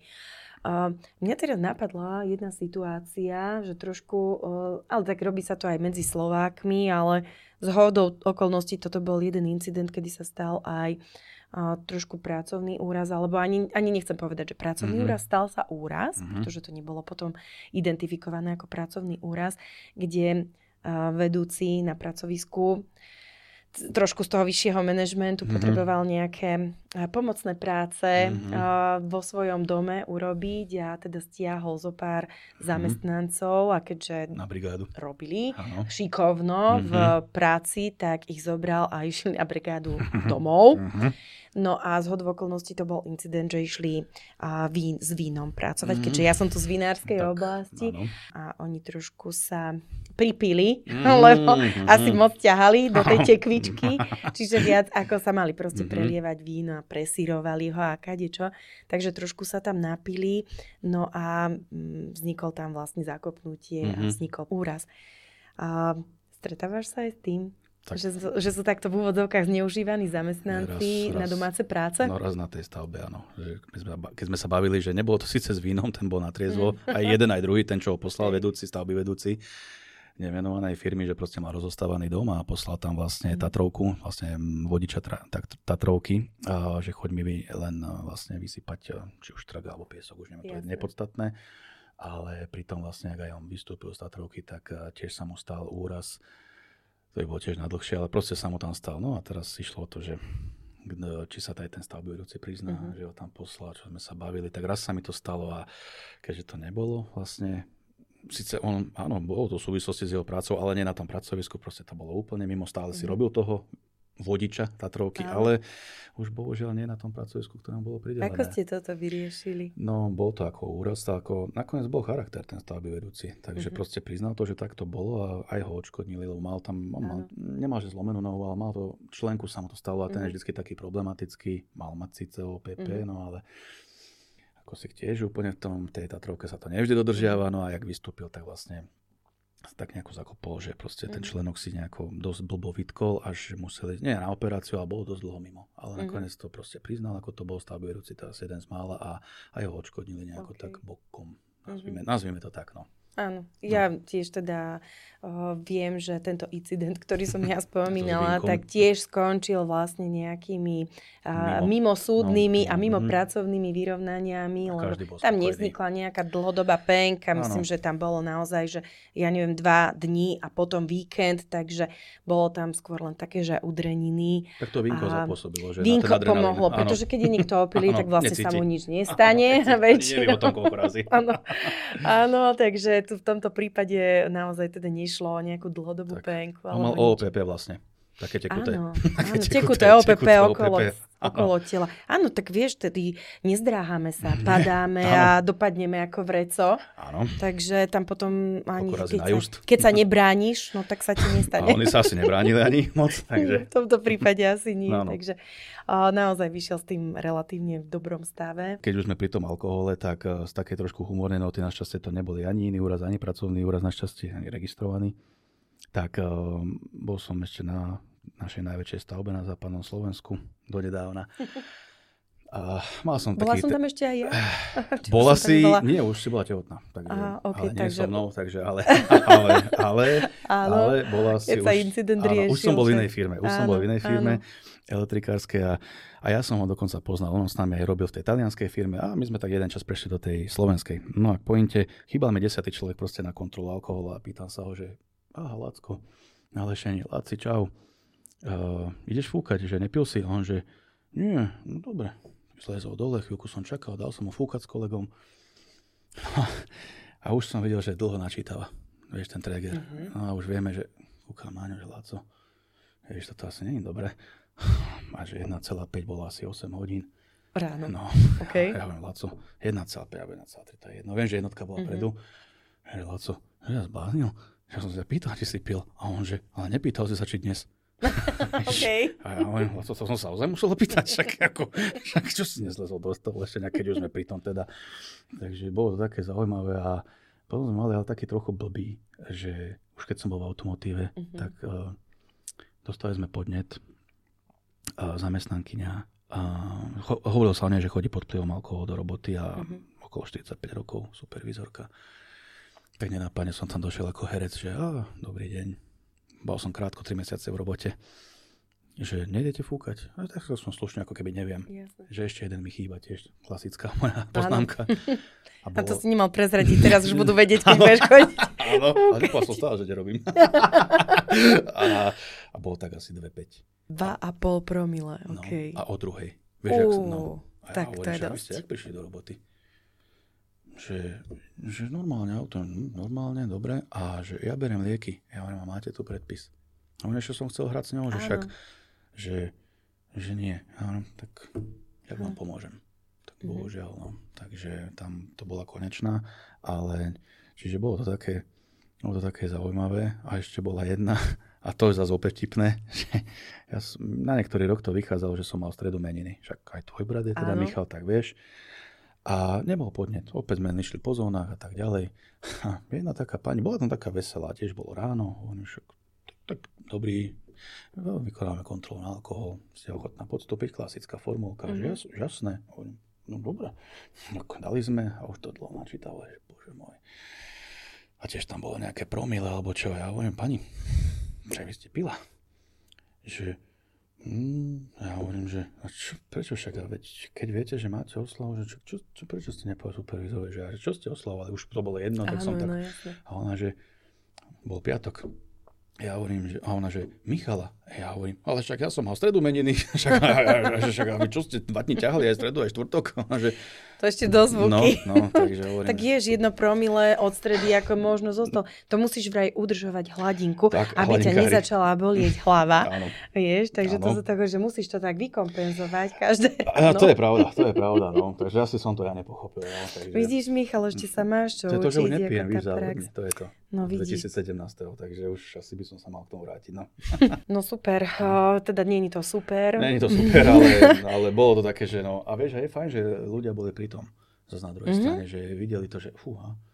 Mňa teraz napadla jedna situácia, že trošku, ale tak robí sa to aj medzi Slovákmi, ale zhodou okolností toto bol jeden incident, kedy sa stal aj trošku pracovný úraz, alebo ani nechcem povedať, že pracovný úraz, stal sa úraz, pretože to nebolo potom identifikované ako pracovný úraz, kde vedúci na pracovisku trošku z toho vyššieho manažmentu potreboval nejaké pomocné práce vo svojom dome urobiť a teda stiahol zo pár zamestnancov a keďže na brigádu robili šikovno v práci, tak ich zobral a išli na brigádu domov. No a zhodou okolností to bol incident, že išli s vínom pracovať, keďže ja som tu z vinárskej oblasti a oni trošku sa pripili, lebo asi moc ťahali do tej tekvičky, čiže viac ako sa mali proste prelievať víno a presírovali ho a kadečo, takže trošku sa tam napili, no a vznikol tam vlastne zakopnutie a vznikol úraz. Stretávaš sa aj s tým? Že sú takto v úvodzovkách zneužívaní zamestnanci na domáce práce? No raz na tej stavbe, áno. Keď sme sa bavili, že nebolo to síce s vínom, ten bol na triezvo, aj jeden, aj druhý, ten, čo ho poslal stavby vedúci nemenovanej firmy, že proste mal rozostávaný dom a poslal tam vlastne Tatrovku, vlastne vodiča Tatrovky, že choď mi len vlastne vysypať, či už trak alebo piesok, už neviem, to je nepodstatné. ale pritom vlastne, ak aj on vystúpil z Tatrovky, tak tiež sa mu stal úraz. To by bolo tiež na dlhšie, ale proste sa mu tam stal. No a teraz išlo o to, že či sa aj ten stavbový vedúci prizná, že ho tam poslal, čo sme sa bavili. Tak raz sa mi to stalo a keďže to nebolo vlastne, síce on, áno, bolo to v súvislosti s jeho prácou, ale nie na tom pracovisku, proste to bolo úplne mimo, stále si robil toho vodiča Tatrovky, ale už bohužiaľ nie na tom pracovisku, ktoré bolo pridelené. Ako ste toto vyriešili? No, bol to ako úraz, ako nakoniec bol charakter ten stavbový vedúci, takže proste priznal to, že tak to bolo a aj ho odškodnili, lebo mal tam, nemal že zlomenú nohu, ale mal to, členku sa mu to stalo a ten je vždycky taký problematický, mal mať síce OPP, no ale ako si tiež úplne v tej Tatrovke sa to nevždy dodržiava, no a jak vystúpil, tak vlastne tak nejako zakopol, že proste ten členok si nejako dosť blbo vytkol, až museli, nie na operáciu, ale bolo dosť dlho mimo. Ale nakoniec to proste priznal, ako to bol stavbový vedúci, teraz jeden z mála a aj ho odškodnili nejako tak bokom. Nazvime to tak, no. Áno, ja tiež teda viem, že tento incident, ktorý som ja spomínala, tak tiež skončil vlastne nejakými mimosúdnymi a mimo pracovnými vyrovnaniami, lebo tam nevznikla nejaká dlhodobá penka, myslím, že tam bolo naozaj, že ja neviem, 2 dní a potom víkend, takže bolo tam skôr len také, že udreniny. Tak to vínko zapôsobilo, že vínko pomohlo, pretože keď je niekto opilý, tak vlastne sa mu nič nestane. Neviem o tom, koľko razy. Áno, takže tu v tomto prípade naozaj teda nešlo o nejakú dlhodobú penku. On mal OPP vlastne. Také tekuté. Áno, tekuté OPP okolo tela. Áno, tak vieš, tedy nezdráhame sa, padáme a dopadneme ako vreco. Áno. Takže tam potom ani keď sa nebrániš, no tak sa ti nestane. A oni sa asi nebránili ani moc. Takže... V tomto prípade asi nie. Takže naozaj vyšiel s tým relatívne v dobrom stave. Keď už sme pri tom alkohole, tak z takej trošku humornej noty našťastie to neboli ani iný úraz, ani pracovný úraz, našťastie ani registrovaný. Tak bol som ešte na našej najväčšej stavbe na západnom Slovensku donedávna. A mal som bola taký... som tam ešte aj ja? Bola si... Nie, už si bola tehotná. Takže, ale nie so mnou, takže ale bola si už... Už som bol v inej firme. Elektrikárskej a ja som ho dokonca poznal. On s nami aj robil v tej talianskej firme a my sme tak jeden čas prešli do tej slovenskej. No a k pointe, chýbal mi 10. človek proste na kontrolu alkoholu a pýtam sa ho, že Lacko, na lešenie, Laci, čau. Ideš fúkať, že nepil si? A on, že nie, no dobre. Zlezol dole, chvíľku som čakal, dal som mu fúkať s kolegom. A už som videl, že dlho načítava. Vieš, ten tréger. No a už vieme, že fúkal Máňo, že Laco, vieš, toto asi nie je dobré. A že 1,5 bolo asi 8 hodín. Ráno. No, okay. Ja hovorím, Laco, 1,5 alebo 1,3, to je jedno. Viem, že jednotka bola predu. Že Laco, že ja zbláznil. Ja som sa pýtal, či si pil. A on, že, ale nepýtal si sa, či dnes. Okay. A ja hovorím, to som sa ozaj musel opýtať, však čo si nezlezol do toho lešenia, keď už sme pri tom teda. Takže bolo to také zaujímavé a potom sme mali ale taký trochu blbý, že už keď som bol v automotíve, tak dostali sme podnet zamestnankyňa. Hovoril sa o nej, že chodí pod vplyvom alkoholu do roboty a okolo 45 rokov, supervizorka. Tak nenápadne som tam došiel ako herec, že dobrý deň. Bol som krátko 3 mesiace v robote. Že nejdete fúkať. A tak som slušne, ako keby neviem. Jasne. Že ešte jeden mi chýba tiež. Klasická moja poznámka. A to si nemal prezradiť. Teraz už budú vedieť, keď budeš chodiť. Áno, ale nepovedal som stále, že nerobím. A bolo tak asi 2,5. 2,5 promile, okej. No, a o druhej. Vieš, jak som, tak to je dosť. Vy ste jak prišli do roboty? Že normálne auto, normálne, dobre, a že ja beriem lieky. Ja hovorím, a máte tu predpis? A on ešte som chcel hrať s ňou, že však, že nie. Ja hovorím, tak jak vám pomôžem? Tak bohužiaľ, no. Takže tam to bola konečná, ale čiže bolo to také zaujímavé. A ešte bola jedna, a to je zase opäť tipné, že na niektorý rok to vychádzalo, že som mal v stredu meniny. Však aj tvoj brat je teda Michal, tak vieš. A nebol podnet. Opäť sme išli po zónach a tak ďalej. A jedna taká pani, bola tam taká veselá, tiež bolo ráno. Hovorím, však tak dobrý, vykonáme kontrolu na alkohol. Ste ochotná podstúpiť, klasická formulka. Že jasné. Hovorím, no dobré. Dali sme a už to dlho načítalo, že bože môj. A tiež tam bolo nejaké promile alebo čo. Ja hovorím, pani, že vy ste pila. Že Ja hovorím, že prečo však, veď keď viete, že máte oslavu, že prečo ste nepovedali supervízorovi, že čo ste oslavovali, už to bolo jedno, tak som tak. A ona, že bol piatok. Ja hovorím, že, a ona, že Michala. Ja hovorím, ale však ja som mal stredu meniny. Však a vy čo ste 2 dní ťahali, aj stredu, aj štvrtok. Že... To ešte dosť zvuky. No, takže hovorím. Tak ješ 1 promile od stredy, ako možno zostal. To musíš vraj udržovať hladinku, tak, aby ťa nezačala bolieť hlava. Áno. Vieš, takže to sa tako, že musíš to tak vykompenzovať každé ráno. To je pravda, no. Takže asi som to ja nepochopil. No, takže... Vidíš, Michal, ešte sa máš čo učiť. To už nepijem, víš, ale to je to. No, 2017, takže už asi by som sa mal k tomu vrátiť. No, no super, teda nie je to super. Nie je to super, ale bolo to také, že no, a vieš, je fajn, že ľudia boli pri tom, zase na druhej strane, že videli to, že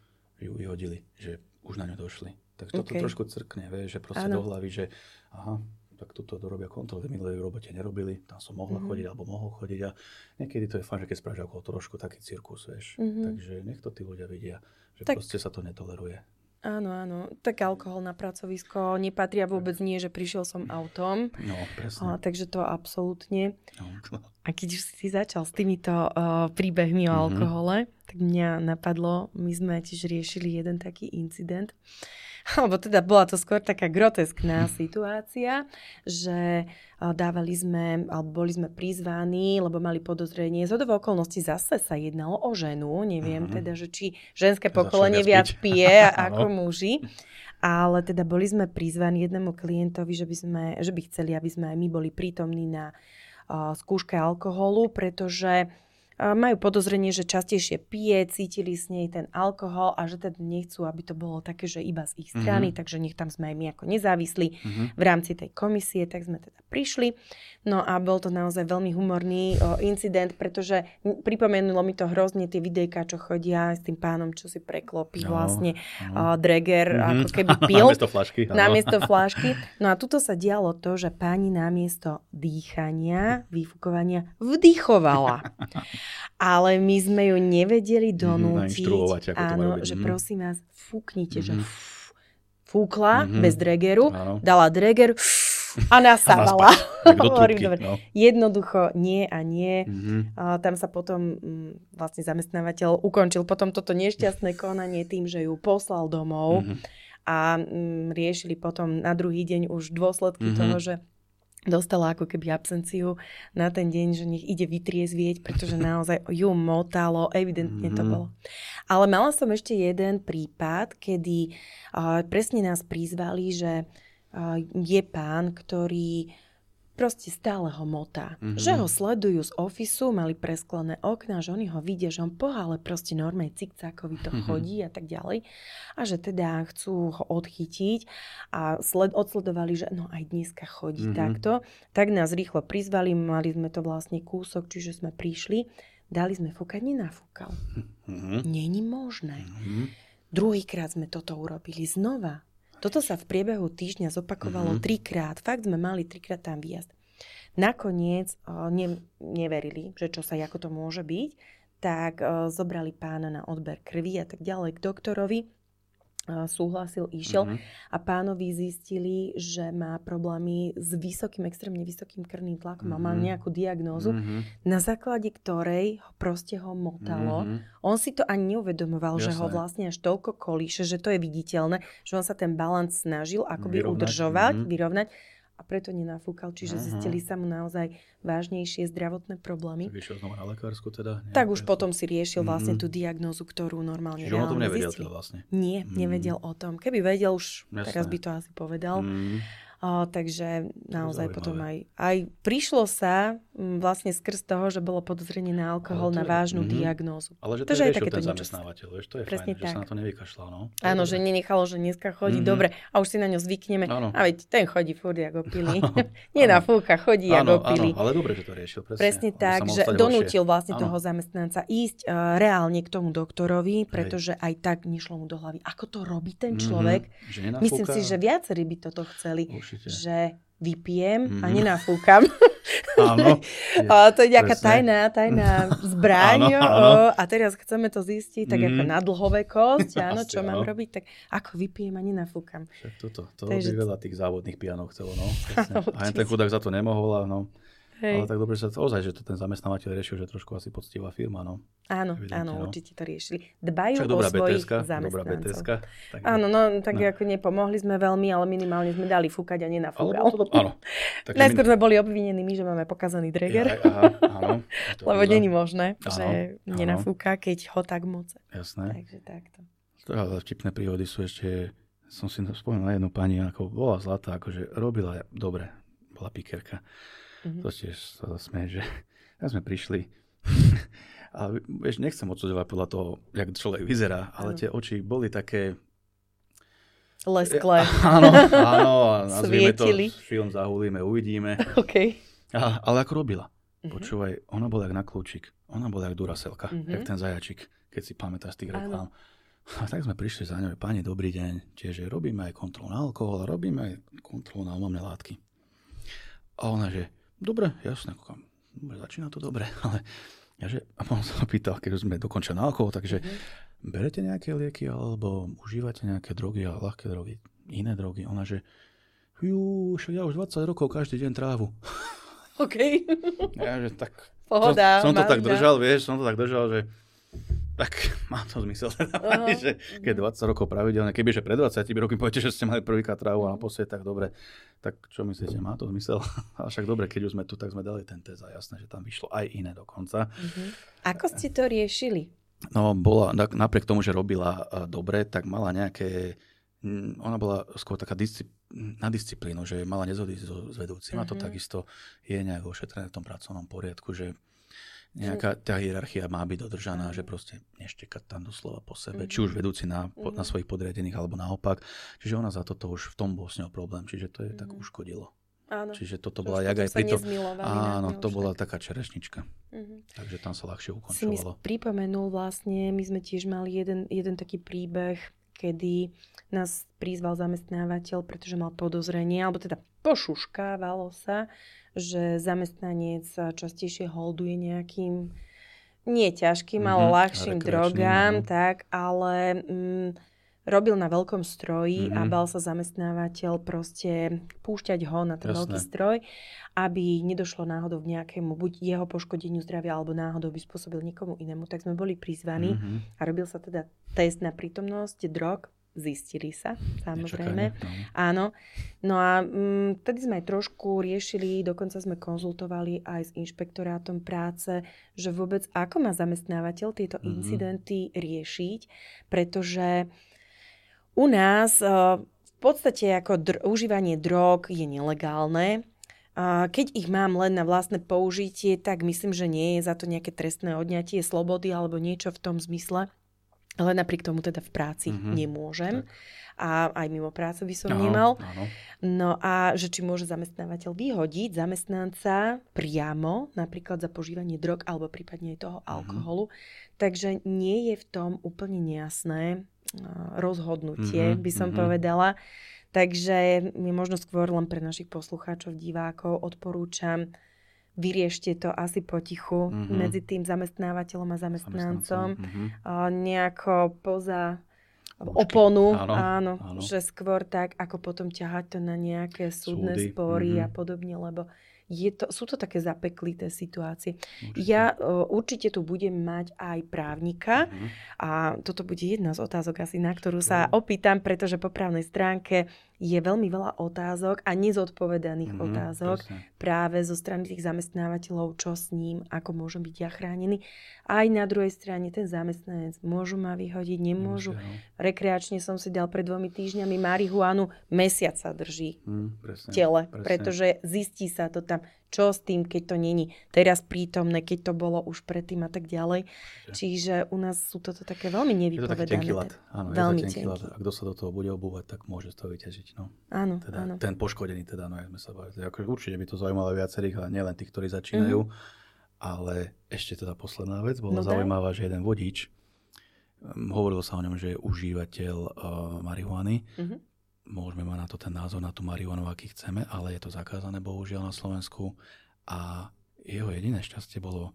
ju vyhodili, že už na ňu došli. Tak toto trošku crkne, vieš, že proste do hlavy, že aha, tak tuto dorobia kontroly, minulé v robote nerobili, tam som mohla chodiť alebo mohol chodiť a niekedy to je fajn, že keď spravíš okolo trošku taký cirkus, vieš. Takže nech to tí ľudia vidia, že tak... proste sa to netoleruje. Áno, tak alkohol na pracovisko nepatria vôbec nie, že prišiel som autom. No, presne. Takže to absolútne. No. A keď už si začal s týmito príbehmi o alkohole, tak mňa napadlo, my sme tiež riešili jeden taký incident, alebo teda bola to skôr taká groteskná situácia, že dávali sme, alebo boli sme prizvaní, lebo mali podozrenie, zhodou okolností zase sa jednalo o ženu, neviem teda, že či ženské pokolenie viac pije ako muži, ale teda boli sme prizvaní jednému klientovi, že by chceli, aby sme aj my boli prítomní na skúške alkoholu, pretože majú podozrenie, že častejšie pije, cítili s nej ten alkohol a že teda nechcú, aby to bolo také, že iba z ich strany, takže nech tam sme aj my ako nezávislí v rámci tej komisie, tak sme teda prišli. No a bol to naozaj veľmi humorný incident, pretože pripomenulo mi to hrozne tie videjka, čo chodia s tým pánom, čo si preklopí vlastne Dreger, ako keby pil. Namiesto fľašky. No a tuto sa dialo to, že pani namiesto dýchania, vyfúkovania vdychovala. Ale my sme ju nevedeli donútiť. Áno, že prosím vás, fúknite, že fúkla bez dregeru, dala dreger a nasávala. Jednoducho nie a nie. Tam sa potom vlastne zamestnávateľ ukončil potom toto nešťastné konanie tým, že ju poslal domov a riešili potom na druhý deň už dôsledky toho, že dostala ako keby absenciu na ten deň, že nech ide vytriezvieť, pretože naozaj ju motalo, evidentne to bolo. Ale mala som ešte jeden prípad, kedy presne nás prizvali, že je pán, ktorý proste stále ho motá. Že ho sledujú z ofisu, mali presklené okná, že oni ho vidia, že on ale proste normálne cikcákovi to chodí a tak ďalej. A že teda chcú ho odchytiť a odsledovali, že no aj dneska chodí takto. Tak nás rýchlo prizvali, mali sme to vlastne kúsok, čiže sme prišli, dali sme fúkať, nenafúkal. Není možné. Druhýkrát sme toto urobili znova. Toto sa v priebehu týždňa zopakovalo 3-krát. Fakt sme mali 3-krát tam výjazd. Nakoniec neverili, že čo sa, ako to môže byť, tak zobrali pána na odber krvi a tak ďalej k doktorovi. Súhlasil, išiel a pánovi zistili, že má problémy s extrémne vysokým krvným tlakom a mal nejakú diagnózu, na základe ktorej ho motalo. On si to ani neuvedomoval, že ho vlastne až toľko kolíše, že to je viditeľné, že on sa ten balans snažil akoby udržovať, vyrovnať a preto nenafúkal. Čiže zistili sa mu naozaj vážnejšie zdravotné problémy. Tak išiel znova na lekársku teda? Tak už potom si riešil vlastne tú diagnózu, ktorú normálne čiže on o tom nevedel teda vlastne? Nie, nevedel o tom. Keby vedel už, teraz by to asi povedal. Takže naozaj potom aj prišlo sa vlastne skrz toho, že bolo podozrenie na alkohol, na vážnu diagnózu. Ale že to riešil ten zamestnávateľ, vieš, to je fajn, že sa na to nevykašľal. No? Áno, že nenechalo, že dneska chodí dobre a už si na ňo zvykneme. A veď ten chodí furt jak opilý. Nenafúka, chodí jak opilý. Ale dobre, že to riešil. Presne tak, že donútil vlastne toho zamestnanca ísť reálne k tomu doktorovi, pretože aj tak nešlo mu do hlavy. Ako to robí ten človek? Myslím si, že viacerí by toto chceli. Že vypijem a nenafúkam. Áno. To je nejaká tajná zbraň. Áno. A teraz chceme to zistiť, tak ako na dlhovekosť, áno, čo mám robiť, tak ako vypijem a nenafúkam. Však to by veľa tých závodných pijanov chcelo, no. A ten chudák za to nemohol, no. Hej. Ale tak dobre, že to ten zamestnávateľ riešil, že trošku asi poctivá firma, no. Áno, určite to riešili. Dbajú o svojich zamestnancov. Áno, tak ako nepomohli sme veľmi, ale minimálne sme dali fúkať a nenafúkal. Áno. Najskôr sme boli obvinení my, že máme pokazaný dreger. Áno. Lebo není možné, že nenafúka, keď ho tak moce. Jasné. Takže takto. Ale vtipné príhody sú ešte, som si spomenul na jednu pani, ako bola zlatá, akože robila dobre, bola pikerka. To tiež sa zasmie, že sme prišli a vieš, nechcem odsudzovať podľa toho, jak človek vyzerá, ale tie oči boli také lesklé. Áno, nazvieme to film Zahulíme, uvidíme. Okay. Ale ako robila. Počúvaj, ona bola jak na kľúčik, ona bola jak Duracelka, jak ten zajačik, keď si pamätáš tých reklám. A tak sme prišli za ňou, pani, dobrý deň, čiže robíme aj kontrolu na alkohol, robíme aj kontrolu na omamné látky. A ona, že dobre, jasné, začína to dobre, ale a on sa pýtal, keď sme dokončili na alkohol, takže berete nejaké lieky alebo užívate nejaké drogy a ľahké drogy, iné drogy? Ona, že ja už 20 rokov každý deň trávu. OK. Ja, že tak, pohoda, som to tak držal, že tak má to zmysel. Že keď 20 rokov pravidelne, kebyže pred 20 rokmi poviete, že ste mali prvýkrát trávu a naposled, tak dobre, tak čo myslíte, má to zmysel? A však dobre, keď už sme tu, tak sme dali ten test a jasné, že tam vyšlo aj iné dokonca. Ako ste to riešili? No, napriek tomu, že robila dobre, tak mala nejaké, ona bola skôr taká na disciplínu, že mala nezhody s vedúcim a to takisto je nejak ošetrené v tom pracovnom poriadku, že nejaká tá hierarchia má byť dodržaná, že proste neštekať tam doslova po sebe, či už vedúci na svojich podriadených, alebo naopak. Čiže ona za toto už v tom bol s ňou problém, čiže to je tak uškodilo. Áno. Čiže toto bola jak aj pri tom. Áno, to bola taká čerešnička. Takže tam sa ľahšie ukončovalo. Si mi pripomenul vlastne, my sme tiež mali jeden taký príbeh, kedy nás prizval zamestnávateľ, pretože mal podozrenie, alebo teda pošuškávalo sa, že zamestnanec častejšie holduje nejakým nie ťažkým, ale ľahším drogám, tak, ale robil na veľkom stroji a bal sa zamestnávateľ proste púšťať ho na ten veľký stroj, aby nedošlo náhodou k nejakému buď jeho poškodeniu zdravia, alebo náhodou by spôsobil niekomu inému. Tak sme boli prizvaní a robil sa teda test na prítomnosť drog. Zistili sa, samozrejme. Áno. No a tedy sme aj trošku riešili, dokonca sme konzultovali aj s inšpektorátom práce, že vôbec ako má zamestnávateľ tieto incidenty riešiť, pretože u nás v podstate ako užívanie drog je nelegálne. Keď ich mám len na vlastné použitie, tak myslím, že nie je za to nejaké trestné odňatie slobody alebo niečo v tom zmysle. Ale napriek tomu teda v práci nemôžem. Tak. A aj mimo práce by som nemal. No a že či môže zamestnávateľ vyhodiť zamestnanca priamo, napríklad za požívanie drog alebo prípadne aj toho alkoholu. Takže nie je v tom úplne nejasné rozhodnutie, by som povedala. Takže možno skôr len pre našich poslucháčov, divákov odporúčam, vyriešte to asi potichu medzi tým zamestnávateľom a zamestnancom. Nejako poza oponu, áno, že skôr tak, ako potom ťahať to na nejaké súdne spory a podobne, lebo sú to také zapeklité situácie. Ja určite tu budem mať aj právnika a toto bude jedna z otázok asi, na ktorú sa opýtam, pretože po právnej stránke je veľmi veľa otázok a nezodpovedaných otázok práve zo strany tých zamestnávateľov, čo s ním, ako môžem byť ja chránený. Aj na druhej strane ten zamestnanec môžu ma vyhodiť, nemôžu. Rekreačne som si dal pred 2 týždňami marihuanu, mesiac sa drží v tele, pretože zistí sa to tam, čo s tým, keď to není teraz prítomné, keď to bolo už predtým a tak ďalej. Čiže u nás sú toto také veľmi nevypovedané. Je to taký tenký ľad. Áno, veľmi tenký ľad. A kto sa do toho bude obúvať, tak môže z toho vyťažiť. No. Áno, teda, áno. Ten poškodený teda, no jak sme sa bavili. Akože určite by to zaujímalo viacerých, ale nielen tých, ktorí začínajú. Ale ešte teda posledná vec bola zaujímavá, že jeden vodič, hovorilo sa o ňom, že je užívateľ marihuany. Môžeme mať na to ten názor, na tú marihuanu, aký chceme, ale je to zakázané bohužiaľ na Slovensku. A jeho jediné šťastie bolo,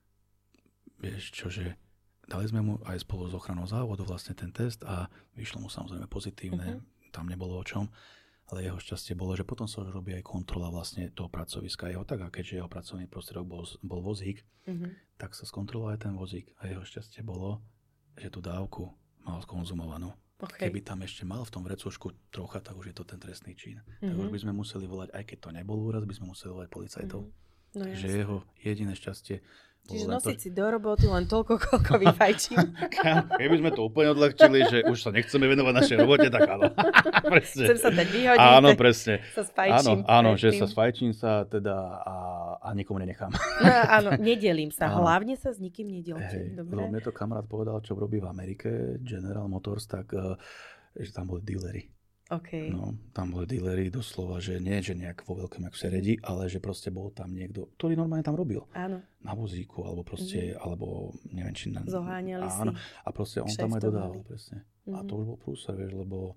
vieš čo, že dali sme mu aj spolu s ochranou závodu vlastne ten test a vyšlo mu samozrejme pozitívne, tam nebolo o čom. Ale jeho šťastie bolo, že potom sa už robí aj kontrola vlastne toho pracoviska jeho, tak a keďže jeho pracovný prostriedok bol vozík, tak sa skontroloval aj ten vozík a jeho šťastie bolo, že tú dávku mal skonzumovanú. Okay. Keby tam ešte mal v tom vrecušku trocha, tak už je to ten trestný čin. Tak už by sme museli volať, aj keď to nebol úraz, by sme museli volať policajtov. No, takže jeho jediné šťastie čiže nosiť si do roboty len toľko, koľko vyfajčím. Keby sme to úplne odľahčili, že už sa nechceme venovať našej robote, tak áno. Chcem sa dať vyhodiť. Áno, presne. Sa sfajčím. Áno, že sa sfajčím sa teda a nikomu nenechám. No, áno, nedelím sa. Hlavne sa s nikým nedelím. Dobre. Mne to kamarát povedal, čo robí v Amerike, General Motors, tak že tam boli díleri. Okay. No, tam boli díleri doslova, že nie, že nejak vo veľkom jak v Seredi, ale že proste bol tam niekto, ktorý normálne tam robil. Áno. Na vozíku, alebo proste, alebo neviem, či na... Zoháňali áno, si. A proste on tam aj dodával, presne. A to už bol prúser, vieš, lebo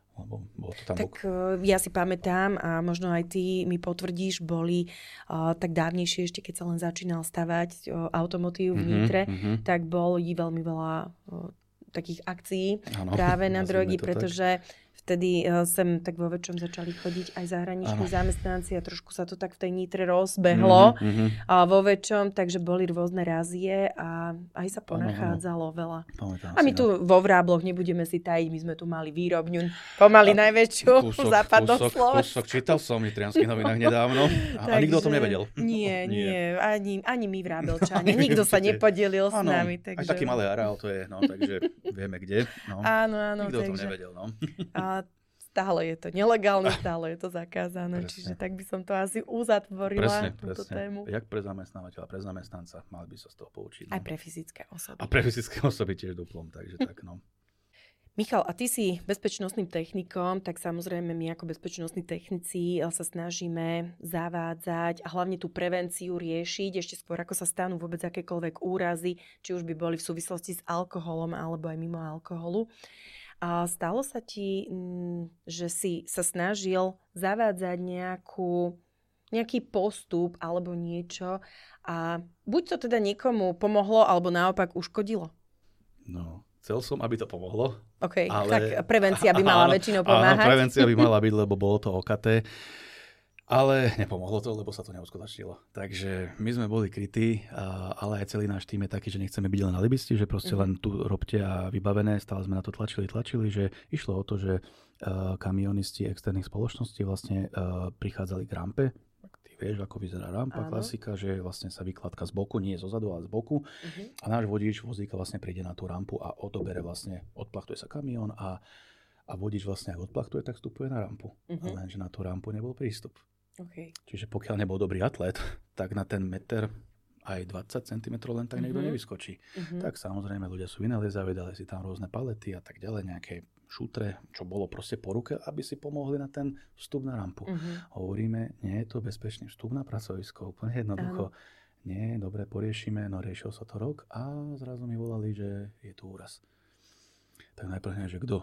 bolo to tam... Tak ja si pamätám, a možno aj ty mi potvrdíš, boli tak dávnejšie ešte, keď sa len začínal stavať automotív v Nitre, tak boli veľmi veľa takých akcií práve na drogy, pretože vtedy sem tak vo väčšom začali chodiť aj zahraniční zamestnanci a trošku sa to tak v tej Nitre rozbehlo a vo väčšom, takže boli rôzne razie a aj sa ponachádzalo veľa. A my tu vo Vrábloch nebudeme si tajiť, my sme tu mali výrobňu pomaly najväčšiu v západoslovensku. Čítal som v nitrianskych novinách nedávno a nikto o tom nevedel. Nie, ani my Vrábelčania. Nikto sa nepodielil s nami. Aj taký malý areál to je, takže vieme kde. Áno. Nikto o tom nevedel. Stále je to nelegálne, stále je to zakázané. Presne. Čiže tak by som to asi uzatvorila, túto tému. Jak pre zamestnávateľa, pre zamestnanca, mali by sa z toho poučiť. Aj pre fyzické osoby. A pre fyzické osoby tiež duplom, takže tak. Michal, a ty si bezpečnostným technikom, tak samozrejme my ako bezpečnostní technici sa snažíme zavádzať a hlavne tú prevenciu riešiť ešte skôr, ako sa stanú vôbec akékoľvek úrazy, či už by boli v súvislosti s alkoholom alebo aj mimo alkoholu. A stalo sa ti, že si sa snažil zavádzať nejaký postup alebo niečo a buď to teda niekomu pomohlo, alebo naopak uškodilo? No, chcel som, aby to pomohlo. OK, tak prevencia by mala väčšinou pomáhať. Áno, prevencia by mala byť, lebo bolo to okaté. Ale nepomohlo to, lebo sa to neuskutočnilo. Takže my sme boli krytí, ale aj celý náš tým je taký, že nechceme byť len alibisti, že proste len tu robte a vybavené. Stále sme na to tlačili, že išlo o to, že kamionisti externých spoločností vlastne prichádzali k rampe. Ty vieš, ako vyzerá rampa, klasika, že vlastne sa vykladka z boku, nie zo zadu, ale z boku. A náš vodič vozíka vlastne príde na tú rampu a odobere vlastne, odplachtuje sa kamión a vodič vlastne ak odplachtuje, tak vstupuje na rampu. Lenže na tú rampu nebol prístup. Okay. Čiže pokiaľ nebol dobrý atlet, tak na ten meter aj 20 cm len tak niekto nevyskočí. Tak samozrejme ľudia sú vynaliezaví, dali si tam rôzne palety a tak ďalej, nejaké šútre, čo bolo proste po ruke, aby si pomohli na ten vstup na rampu. Hovoríme, nie je to bezpečný vstup na pracovisko, úplne jednoducho. Nie, dobre, poriešime, no riešil sa to rok a zrazu mi volali, že je tu úraz. Tak najprv že kto?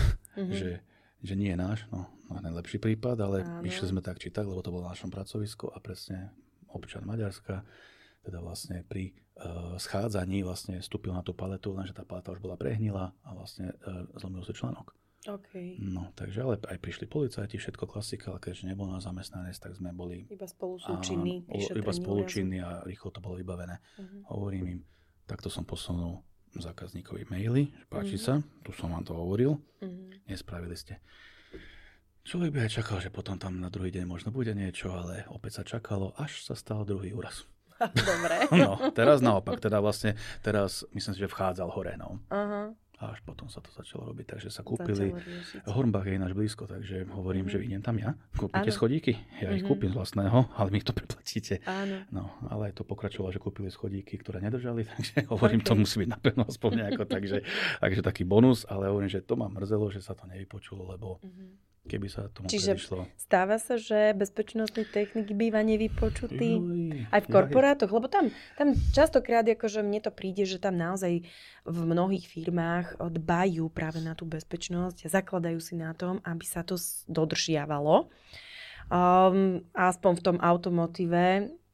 že nie je náš, najlepší prípad, ale išli sme tak či tak, lebo to bolo na našom pracovisku a presne občan Maďarska, teda vlastne pri schádzaní vlastne vstúpil na tú paletu, lenže tá paleta už bola prehnilá a vlastne zlomil sa článok. Okay. No, takže ale aj prišli policajti, všetko klasika, ale keďže nebol na zamestnanec, tak sme boli iba spolu súčinní a rýchlo to bolo vybavené. Hovorím im, takto som posunul zákazníkovi maily, že páči sa, tu som vám to hovoril, nespravili ste. Človek by aj čakal, že potom tam na druhý deň možno bude niečo, ale opäť sa čakalo, až sa stal druhý úraz. Dobre. No, teraz naopak, teraz myslím si, že vchádzal hore, A až potom sa to začalo robiť, takže sa kúpili. Hornbach je ináč blízko, takže hovorím, že idem tam ja. Kúpite schodíky? Ja ich kúpim z vlastného, ale mi to preplatíte. Áno. No, ale aj to pokračovalo, že kúpili schodíky, ktoré nedržali, takže hovorím, to musí byť napevno aspoň nejako, takže taký bonus, ale hovorím, že to ma mrzelo, že sa to nevypočulo, lebo keby sa tomu predišlo. Stáva sa, že bezpečnostný technik býva nevypočutý aj v korporátoch, lebo tam častokrát akože mne to príde, že tam naozaj v mnohých firmách dbajú práve na tú bezpečnosť a zakladajú si na tom, aby sa to dodržiavalo. Aspoň v tom automotíve.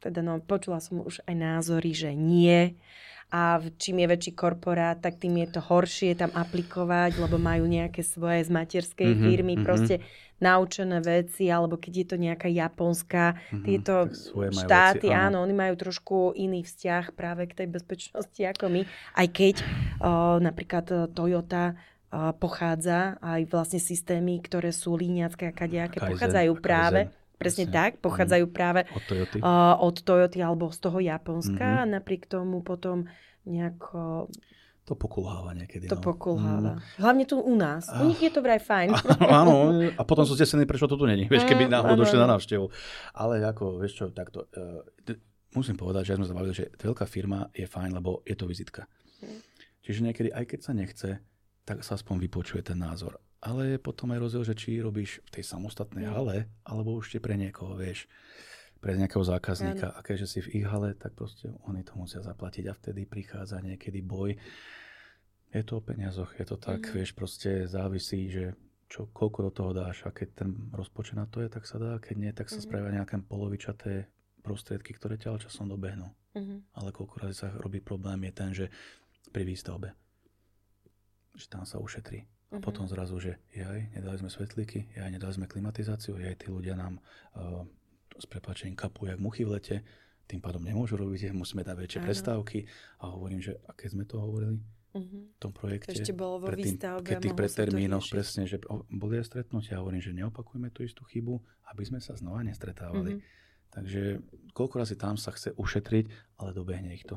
teda počula som už aj názory, že nie. A čím je väčší korporát, tak tým je to horšie tam aplikovať, lebo majú nejaké svoje z materskej firmy, proste naučené veci, alebo keď je to nejaká japonská, tieto štáty, veci, áno, oni majú trošku iný vzťah práve k tej bezpečnosti ako my. Aj keď napríklad Toyota pochádza, aj vlastne systémy, ktoré sú líňacké a kadejaké, pochádzajú práve... Presne tak, pochádzajú práve od Toyoty alebo z toho Japonska a napriek tomu potom nejako... To pokulháva niekedy. To pokulháva. Hlavne tu u nás. U nich je to vraj fajn. Áno, a potom sú zdesení, prečo to tu není. Vieš, keby náhodou došli na návštevu. Ale ako, vieš čo, takto... musím povedať, že sme zavali, že veľká firma je fajn, lebo je to vizitka. Čiže niekedy, aj keď sa nechce, tak sa aspoň vypočuje ten názor. Ale potom aj rozdiel, že či robíš v tej samostatnej hale, alebo už pre niekoho, vieš, pre nejakého zákazníka. A keďže si v ich hale, tak proste oni to musia zaplatiť a vtedy prichádza niekedy boj. Je to o peniazoch, je to tak, vieš, proste závisí, že koľko do toho dáš a keď ten rozpočet na to je, tak sa dá, keď nie, tak sa spravia nejaké polovičaté prostriedky, ktoré ťa časom dobehnú. Ale koľko razy sa robí problém je ten, že pri výstavbe, že tam sa ušetrí. A potom zrazu, že nedali sme svetlíky, nedali sme klimatizáciu, tí ľudia nám s prepáčením kapú jak muchy v lete, tým pádom nemôžu robiť, musíme dať väčšie prestávky. A hovorím, že a keď sme to hovorili v tom projekte, ešte bolo vo výstavbe, keď tých predtermínoch presne, že boli aj stretnutia, hovorím, že neopakujme tú istú chybu, aby sme sa znova nestretávali. Takže koľko razy tam sa chce ušetriť, ale dobehne ich to.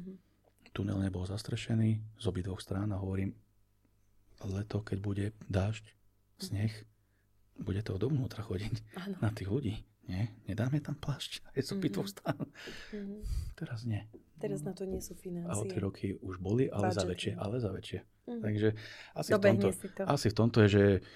Tunel nebol zastrešený z obidvoch strán a hovorím, leto, keď bude dážď, sneh, bude to dovnútra chodiť na tých ľudí. Nie? Nedáme tam plášť aj z obidvoch strán. Teraz nie. Teraz na to nie sú financie. A o 3 roky už boli, ale za väčšie. Takže asi v tomto je,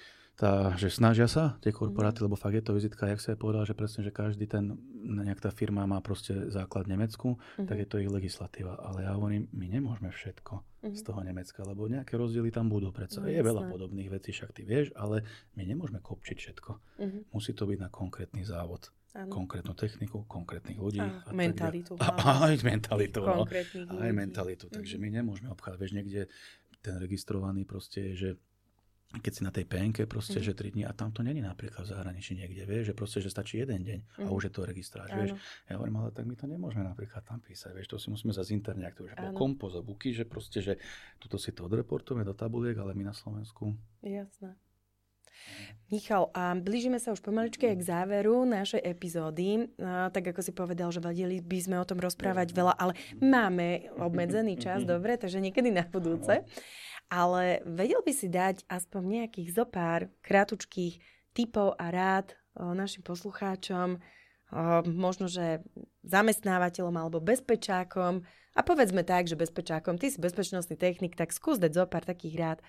že snažia sa tie korporáty, lebo fakt je to vizitka, jak sa je povedal, že presne, že každý nejak tá firma má proste základ v Nemecku, tak je to ich legislatíva. Ale ja hovorím, my nemôžeme všetko z toho Nemecka, lebo nejaké rozdiely tam budú. Predsa je veľa podobných vecí, však ty vieš, ale my nemôžeme kopčiť všetko. Musí to byť na konkrétny závod. Konkrétnu techniku, konkrétnych ľudí. A mentalitu. Aj mentalitu. Konkrétnych ľudí. Aj mentalitu. Takže my nemôžeme obchádzať. Vieš, niekde ten registrovaný proste je, že keď si na tej PNK proste, že 3 dní a tam to není napríklad v zahraničí niekde, vieš, že proste, že stačí 1 deň a už je to registráž, vieš. Ja hovorím, ale tak my to nemôžeme napríklad tam písať, vieš, to si musíme zase interne, ak to už bol kompoz a buky, že proste, že tuto si to odreportujeme do tabuliek, ale my na Slovensku. Jasné. Michal, a blížime sa už pomaličke k záveru našej epizódy. Tak ako si povedal, že vedeli by sme o tom rozprávať veľa, ale máme obmedzený čas, dobre, takže niekedy na budúce. Ale vedel by si dať aspoň nejakých zopár krátučkých tipov a rád našim poslucháčom, možno, že zamestnávateľom alebo bezpečákom. A povedzme tak, že bezpečákom, ty si bezpečnostný technik, tak skús dať zopár takých rád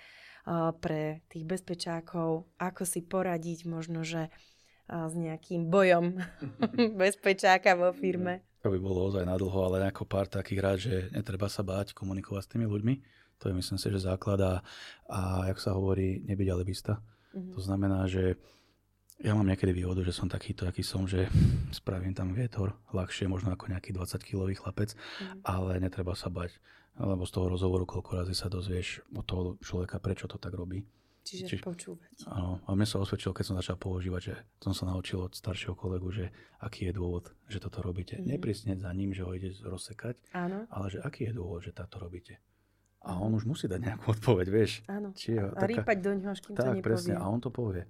pre tých bezpečákov, ako si poradiť možno, že s nejakým bojom bezpečáka vo firme. To by bolo ozaj nadlho, ale ako pár takých rád, že netreba sa báť komunikovať s tými ľuďmi. To je, myslím si, že základ a jak sa hovorí, nebyť alibista. To znamená, že ja mám niekedy výhodu, že som takýto, aký som, že spravím tam vietor ľahšie, možno ako nejaký 20-kilový chlapec, ale netreba sa bať, lebo z toho rozhovoru koľko razy sa dozvieš od toho človeka, prečo to tak robí. Čiže počúvať. Áno, a mne sa osvedčilo, keď som začal používať, že som sa naučil od staršieho kolegu, že aký je dôvod, že toto robíte. Neprísť za ním, že ho ide rozsekať, ale že aký je dôvod, že táto robíte. A on už musí dať nejakú odpoveď, vieš. Áno. A rýpať do ňoho, kým to nepovie. Tak, presne. A on to povie.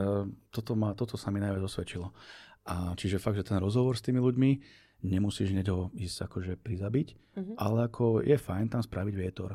Toto sa mi najviac osvedčilo. A čiže fakt, že ten rozhovor s tými ľuďmi nemusíš hneď ho ísť akože prizabiť, ale ako je fajn tam spraviť vietor.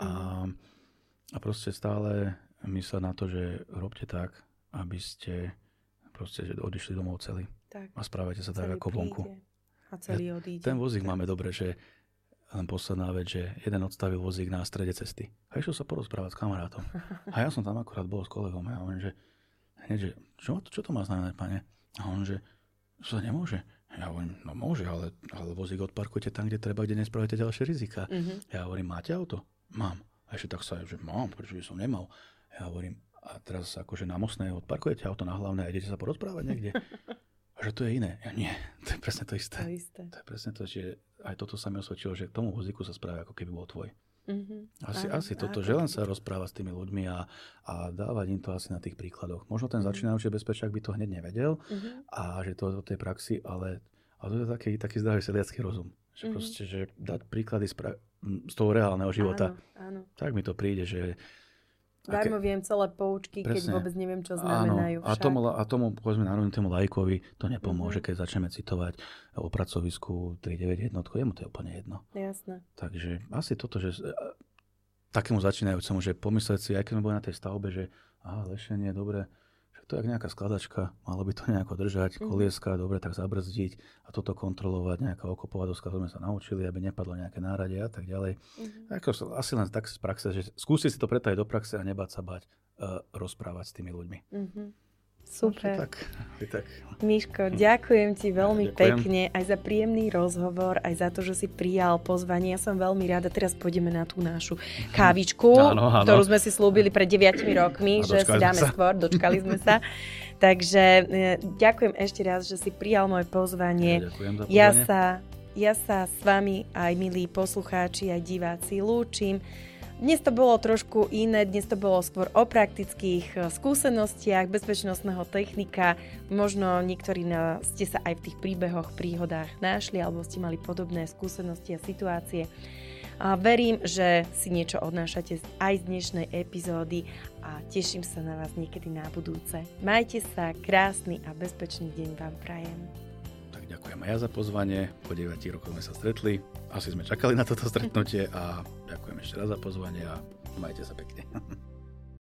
A proste stále mysleť na to, že robte tak, aby ste proste že odišli domov celý. Tak. A správajte sa tak ako vonku. A celý odíde. Ten vozík máme dobre, že len posledná vec, že jeden odstavil vozík na strede cesty. A išiel sa porozprávať s kamarátom. A ja som tam akurát bol s kolegom. A on, že hneď, že čo to má znamenať, pane? A on, že sa nemôže. Ja hovorím, no môže, ale vozík odparkujte tam, kde treba, kde nespravíte ďalšie rizika. Ja hovorím, máte auto? Mám. A ešte tak sa, že mám, prečo by som nemal. Ja hovorím, a teraz akože na Mostnej odparkujete auto na Hlavnej a idete sa porozprávať niekde? A že to je iné. Ja, nie, to je presne to isté. To isté. To je presne to, že aj toto sa mi osvedčilo, že k tomu vozíku sa správa, ako keby bol tvoj. Asi toto, že len sa rozprávať s tými ľuďmi a dávať im to asi na tých príkladoch. Možno ten začínajúci bezpečák by to hneď nevedel a že to do tej praxi, ale to je taký zdravý sedliacky rozum. Že proste, že dať príklady z toho reálneho života. Áno. Tak mi to príde, že... Darmo viem celé poučky, keď vôbec neviem, čo znamenajú. Áno, a tomu, povedzme, národnému laikovi to nepomôže, keď začneme citovať o pracovisku 391 jednotku, jemu to je úplne jedno. Jasné. Takže asi toto, že takému začínajúcemu, že pomyslieť si, aj keď sme boli na tej stavbe, že lešenie, dobre, to je nejaká skladačka, malo by to nejako držať, kolieska, dobre, tak zabrzdiť a toto kontrolovať, nejaká okopová doska, to sme sa naučili, aby nepadlo nejaké náradie a tak ďalej. Asi len tak z praxe, že skúsiť si to pretaviť do praxe a nebáť sa rozprávať s tými ľuďmi. Super. Tak. Miško, ďakujem ti veľmi pekne aj za príjemný rozhovor, aj za to, že si prijal pozvanie. Ja som veľmi rada. Teraz pôjdeme na tú našu kávičku, ktorú sme si slúbili pred 9 rokmi, že si dáme skôr. Dočkali sme sa. Takže ďakujem ešte raz, že si prijal moje pozvanie. Ďakujem za pozvanie. Ja sa s vami, aj milí poslucháči, aj diváci, lúčim. Dnes to bolo trošku iné, dnes to bolo skôr o praktických skúsenostiach bezpečnostného technika. Možno niektorí ste sa aj v tých príbehoch, príhodách našli, alebo ste mali podobné skúsenosti a situácie. A verím, že si niečo odnášate aj z dnešnej epizódy a teším sa na vás niekedy na budúce. Majte sa, krásny a bezpečný deň vám prajem. Ďakujem aj ja za pozvanie. Po 9 rokoch sme sa stretli. Asi sme čakali na toto stretnutie a ďakujem ešte raz za pozvanie a majte sa pekne.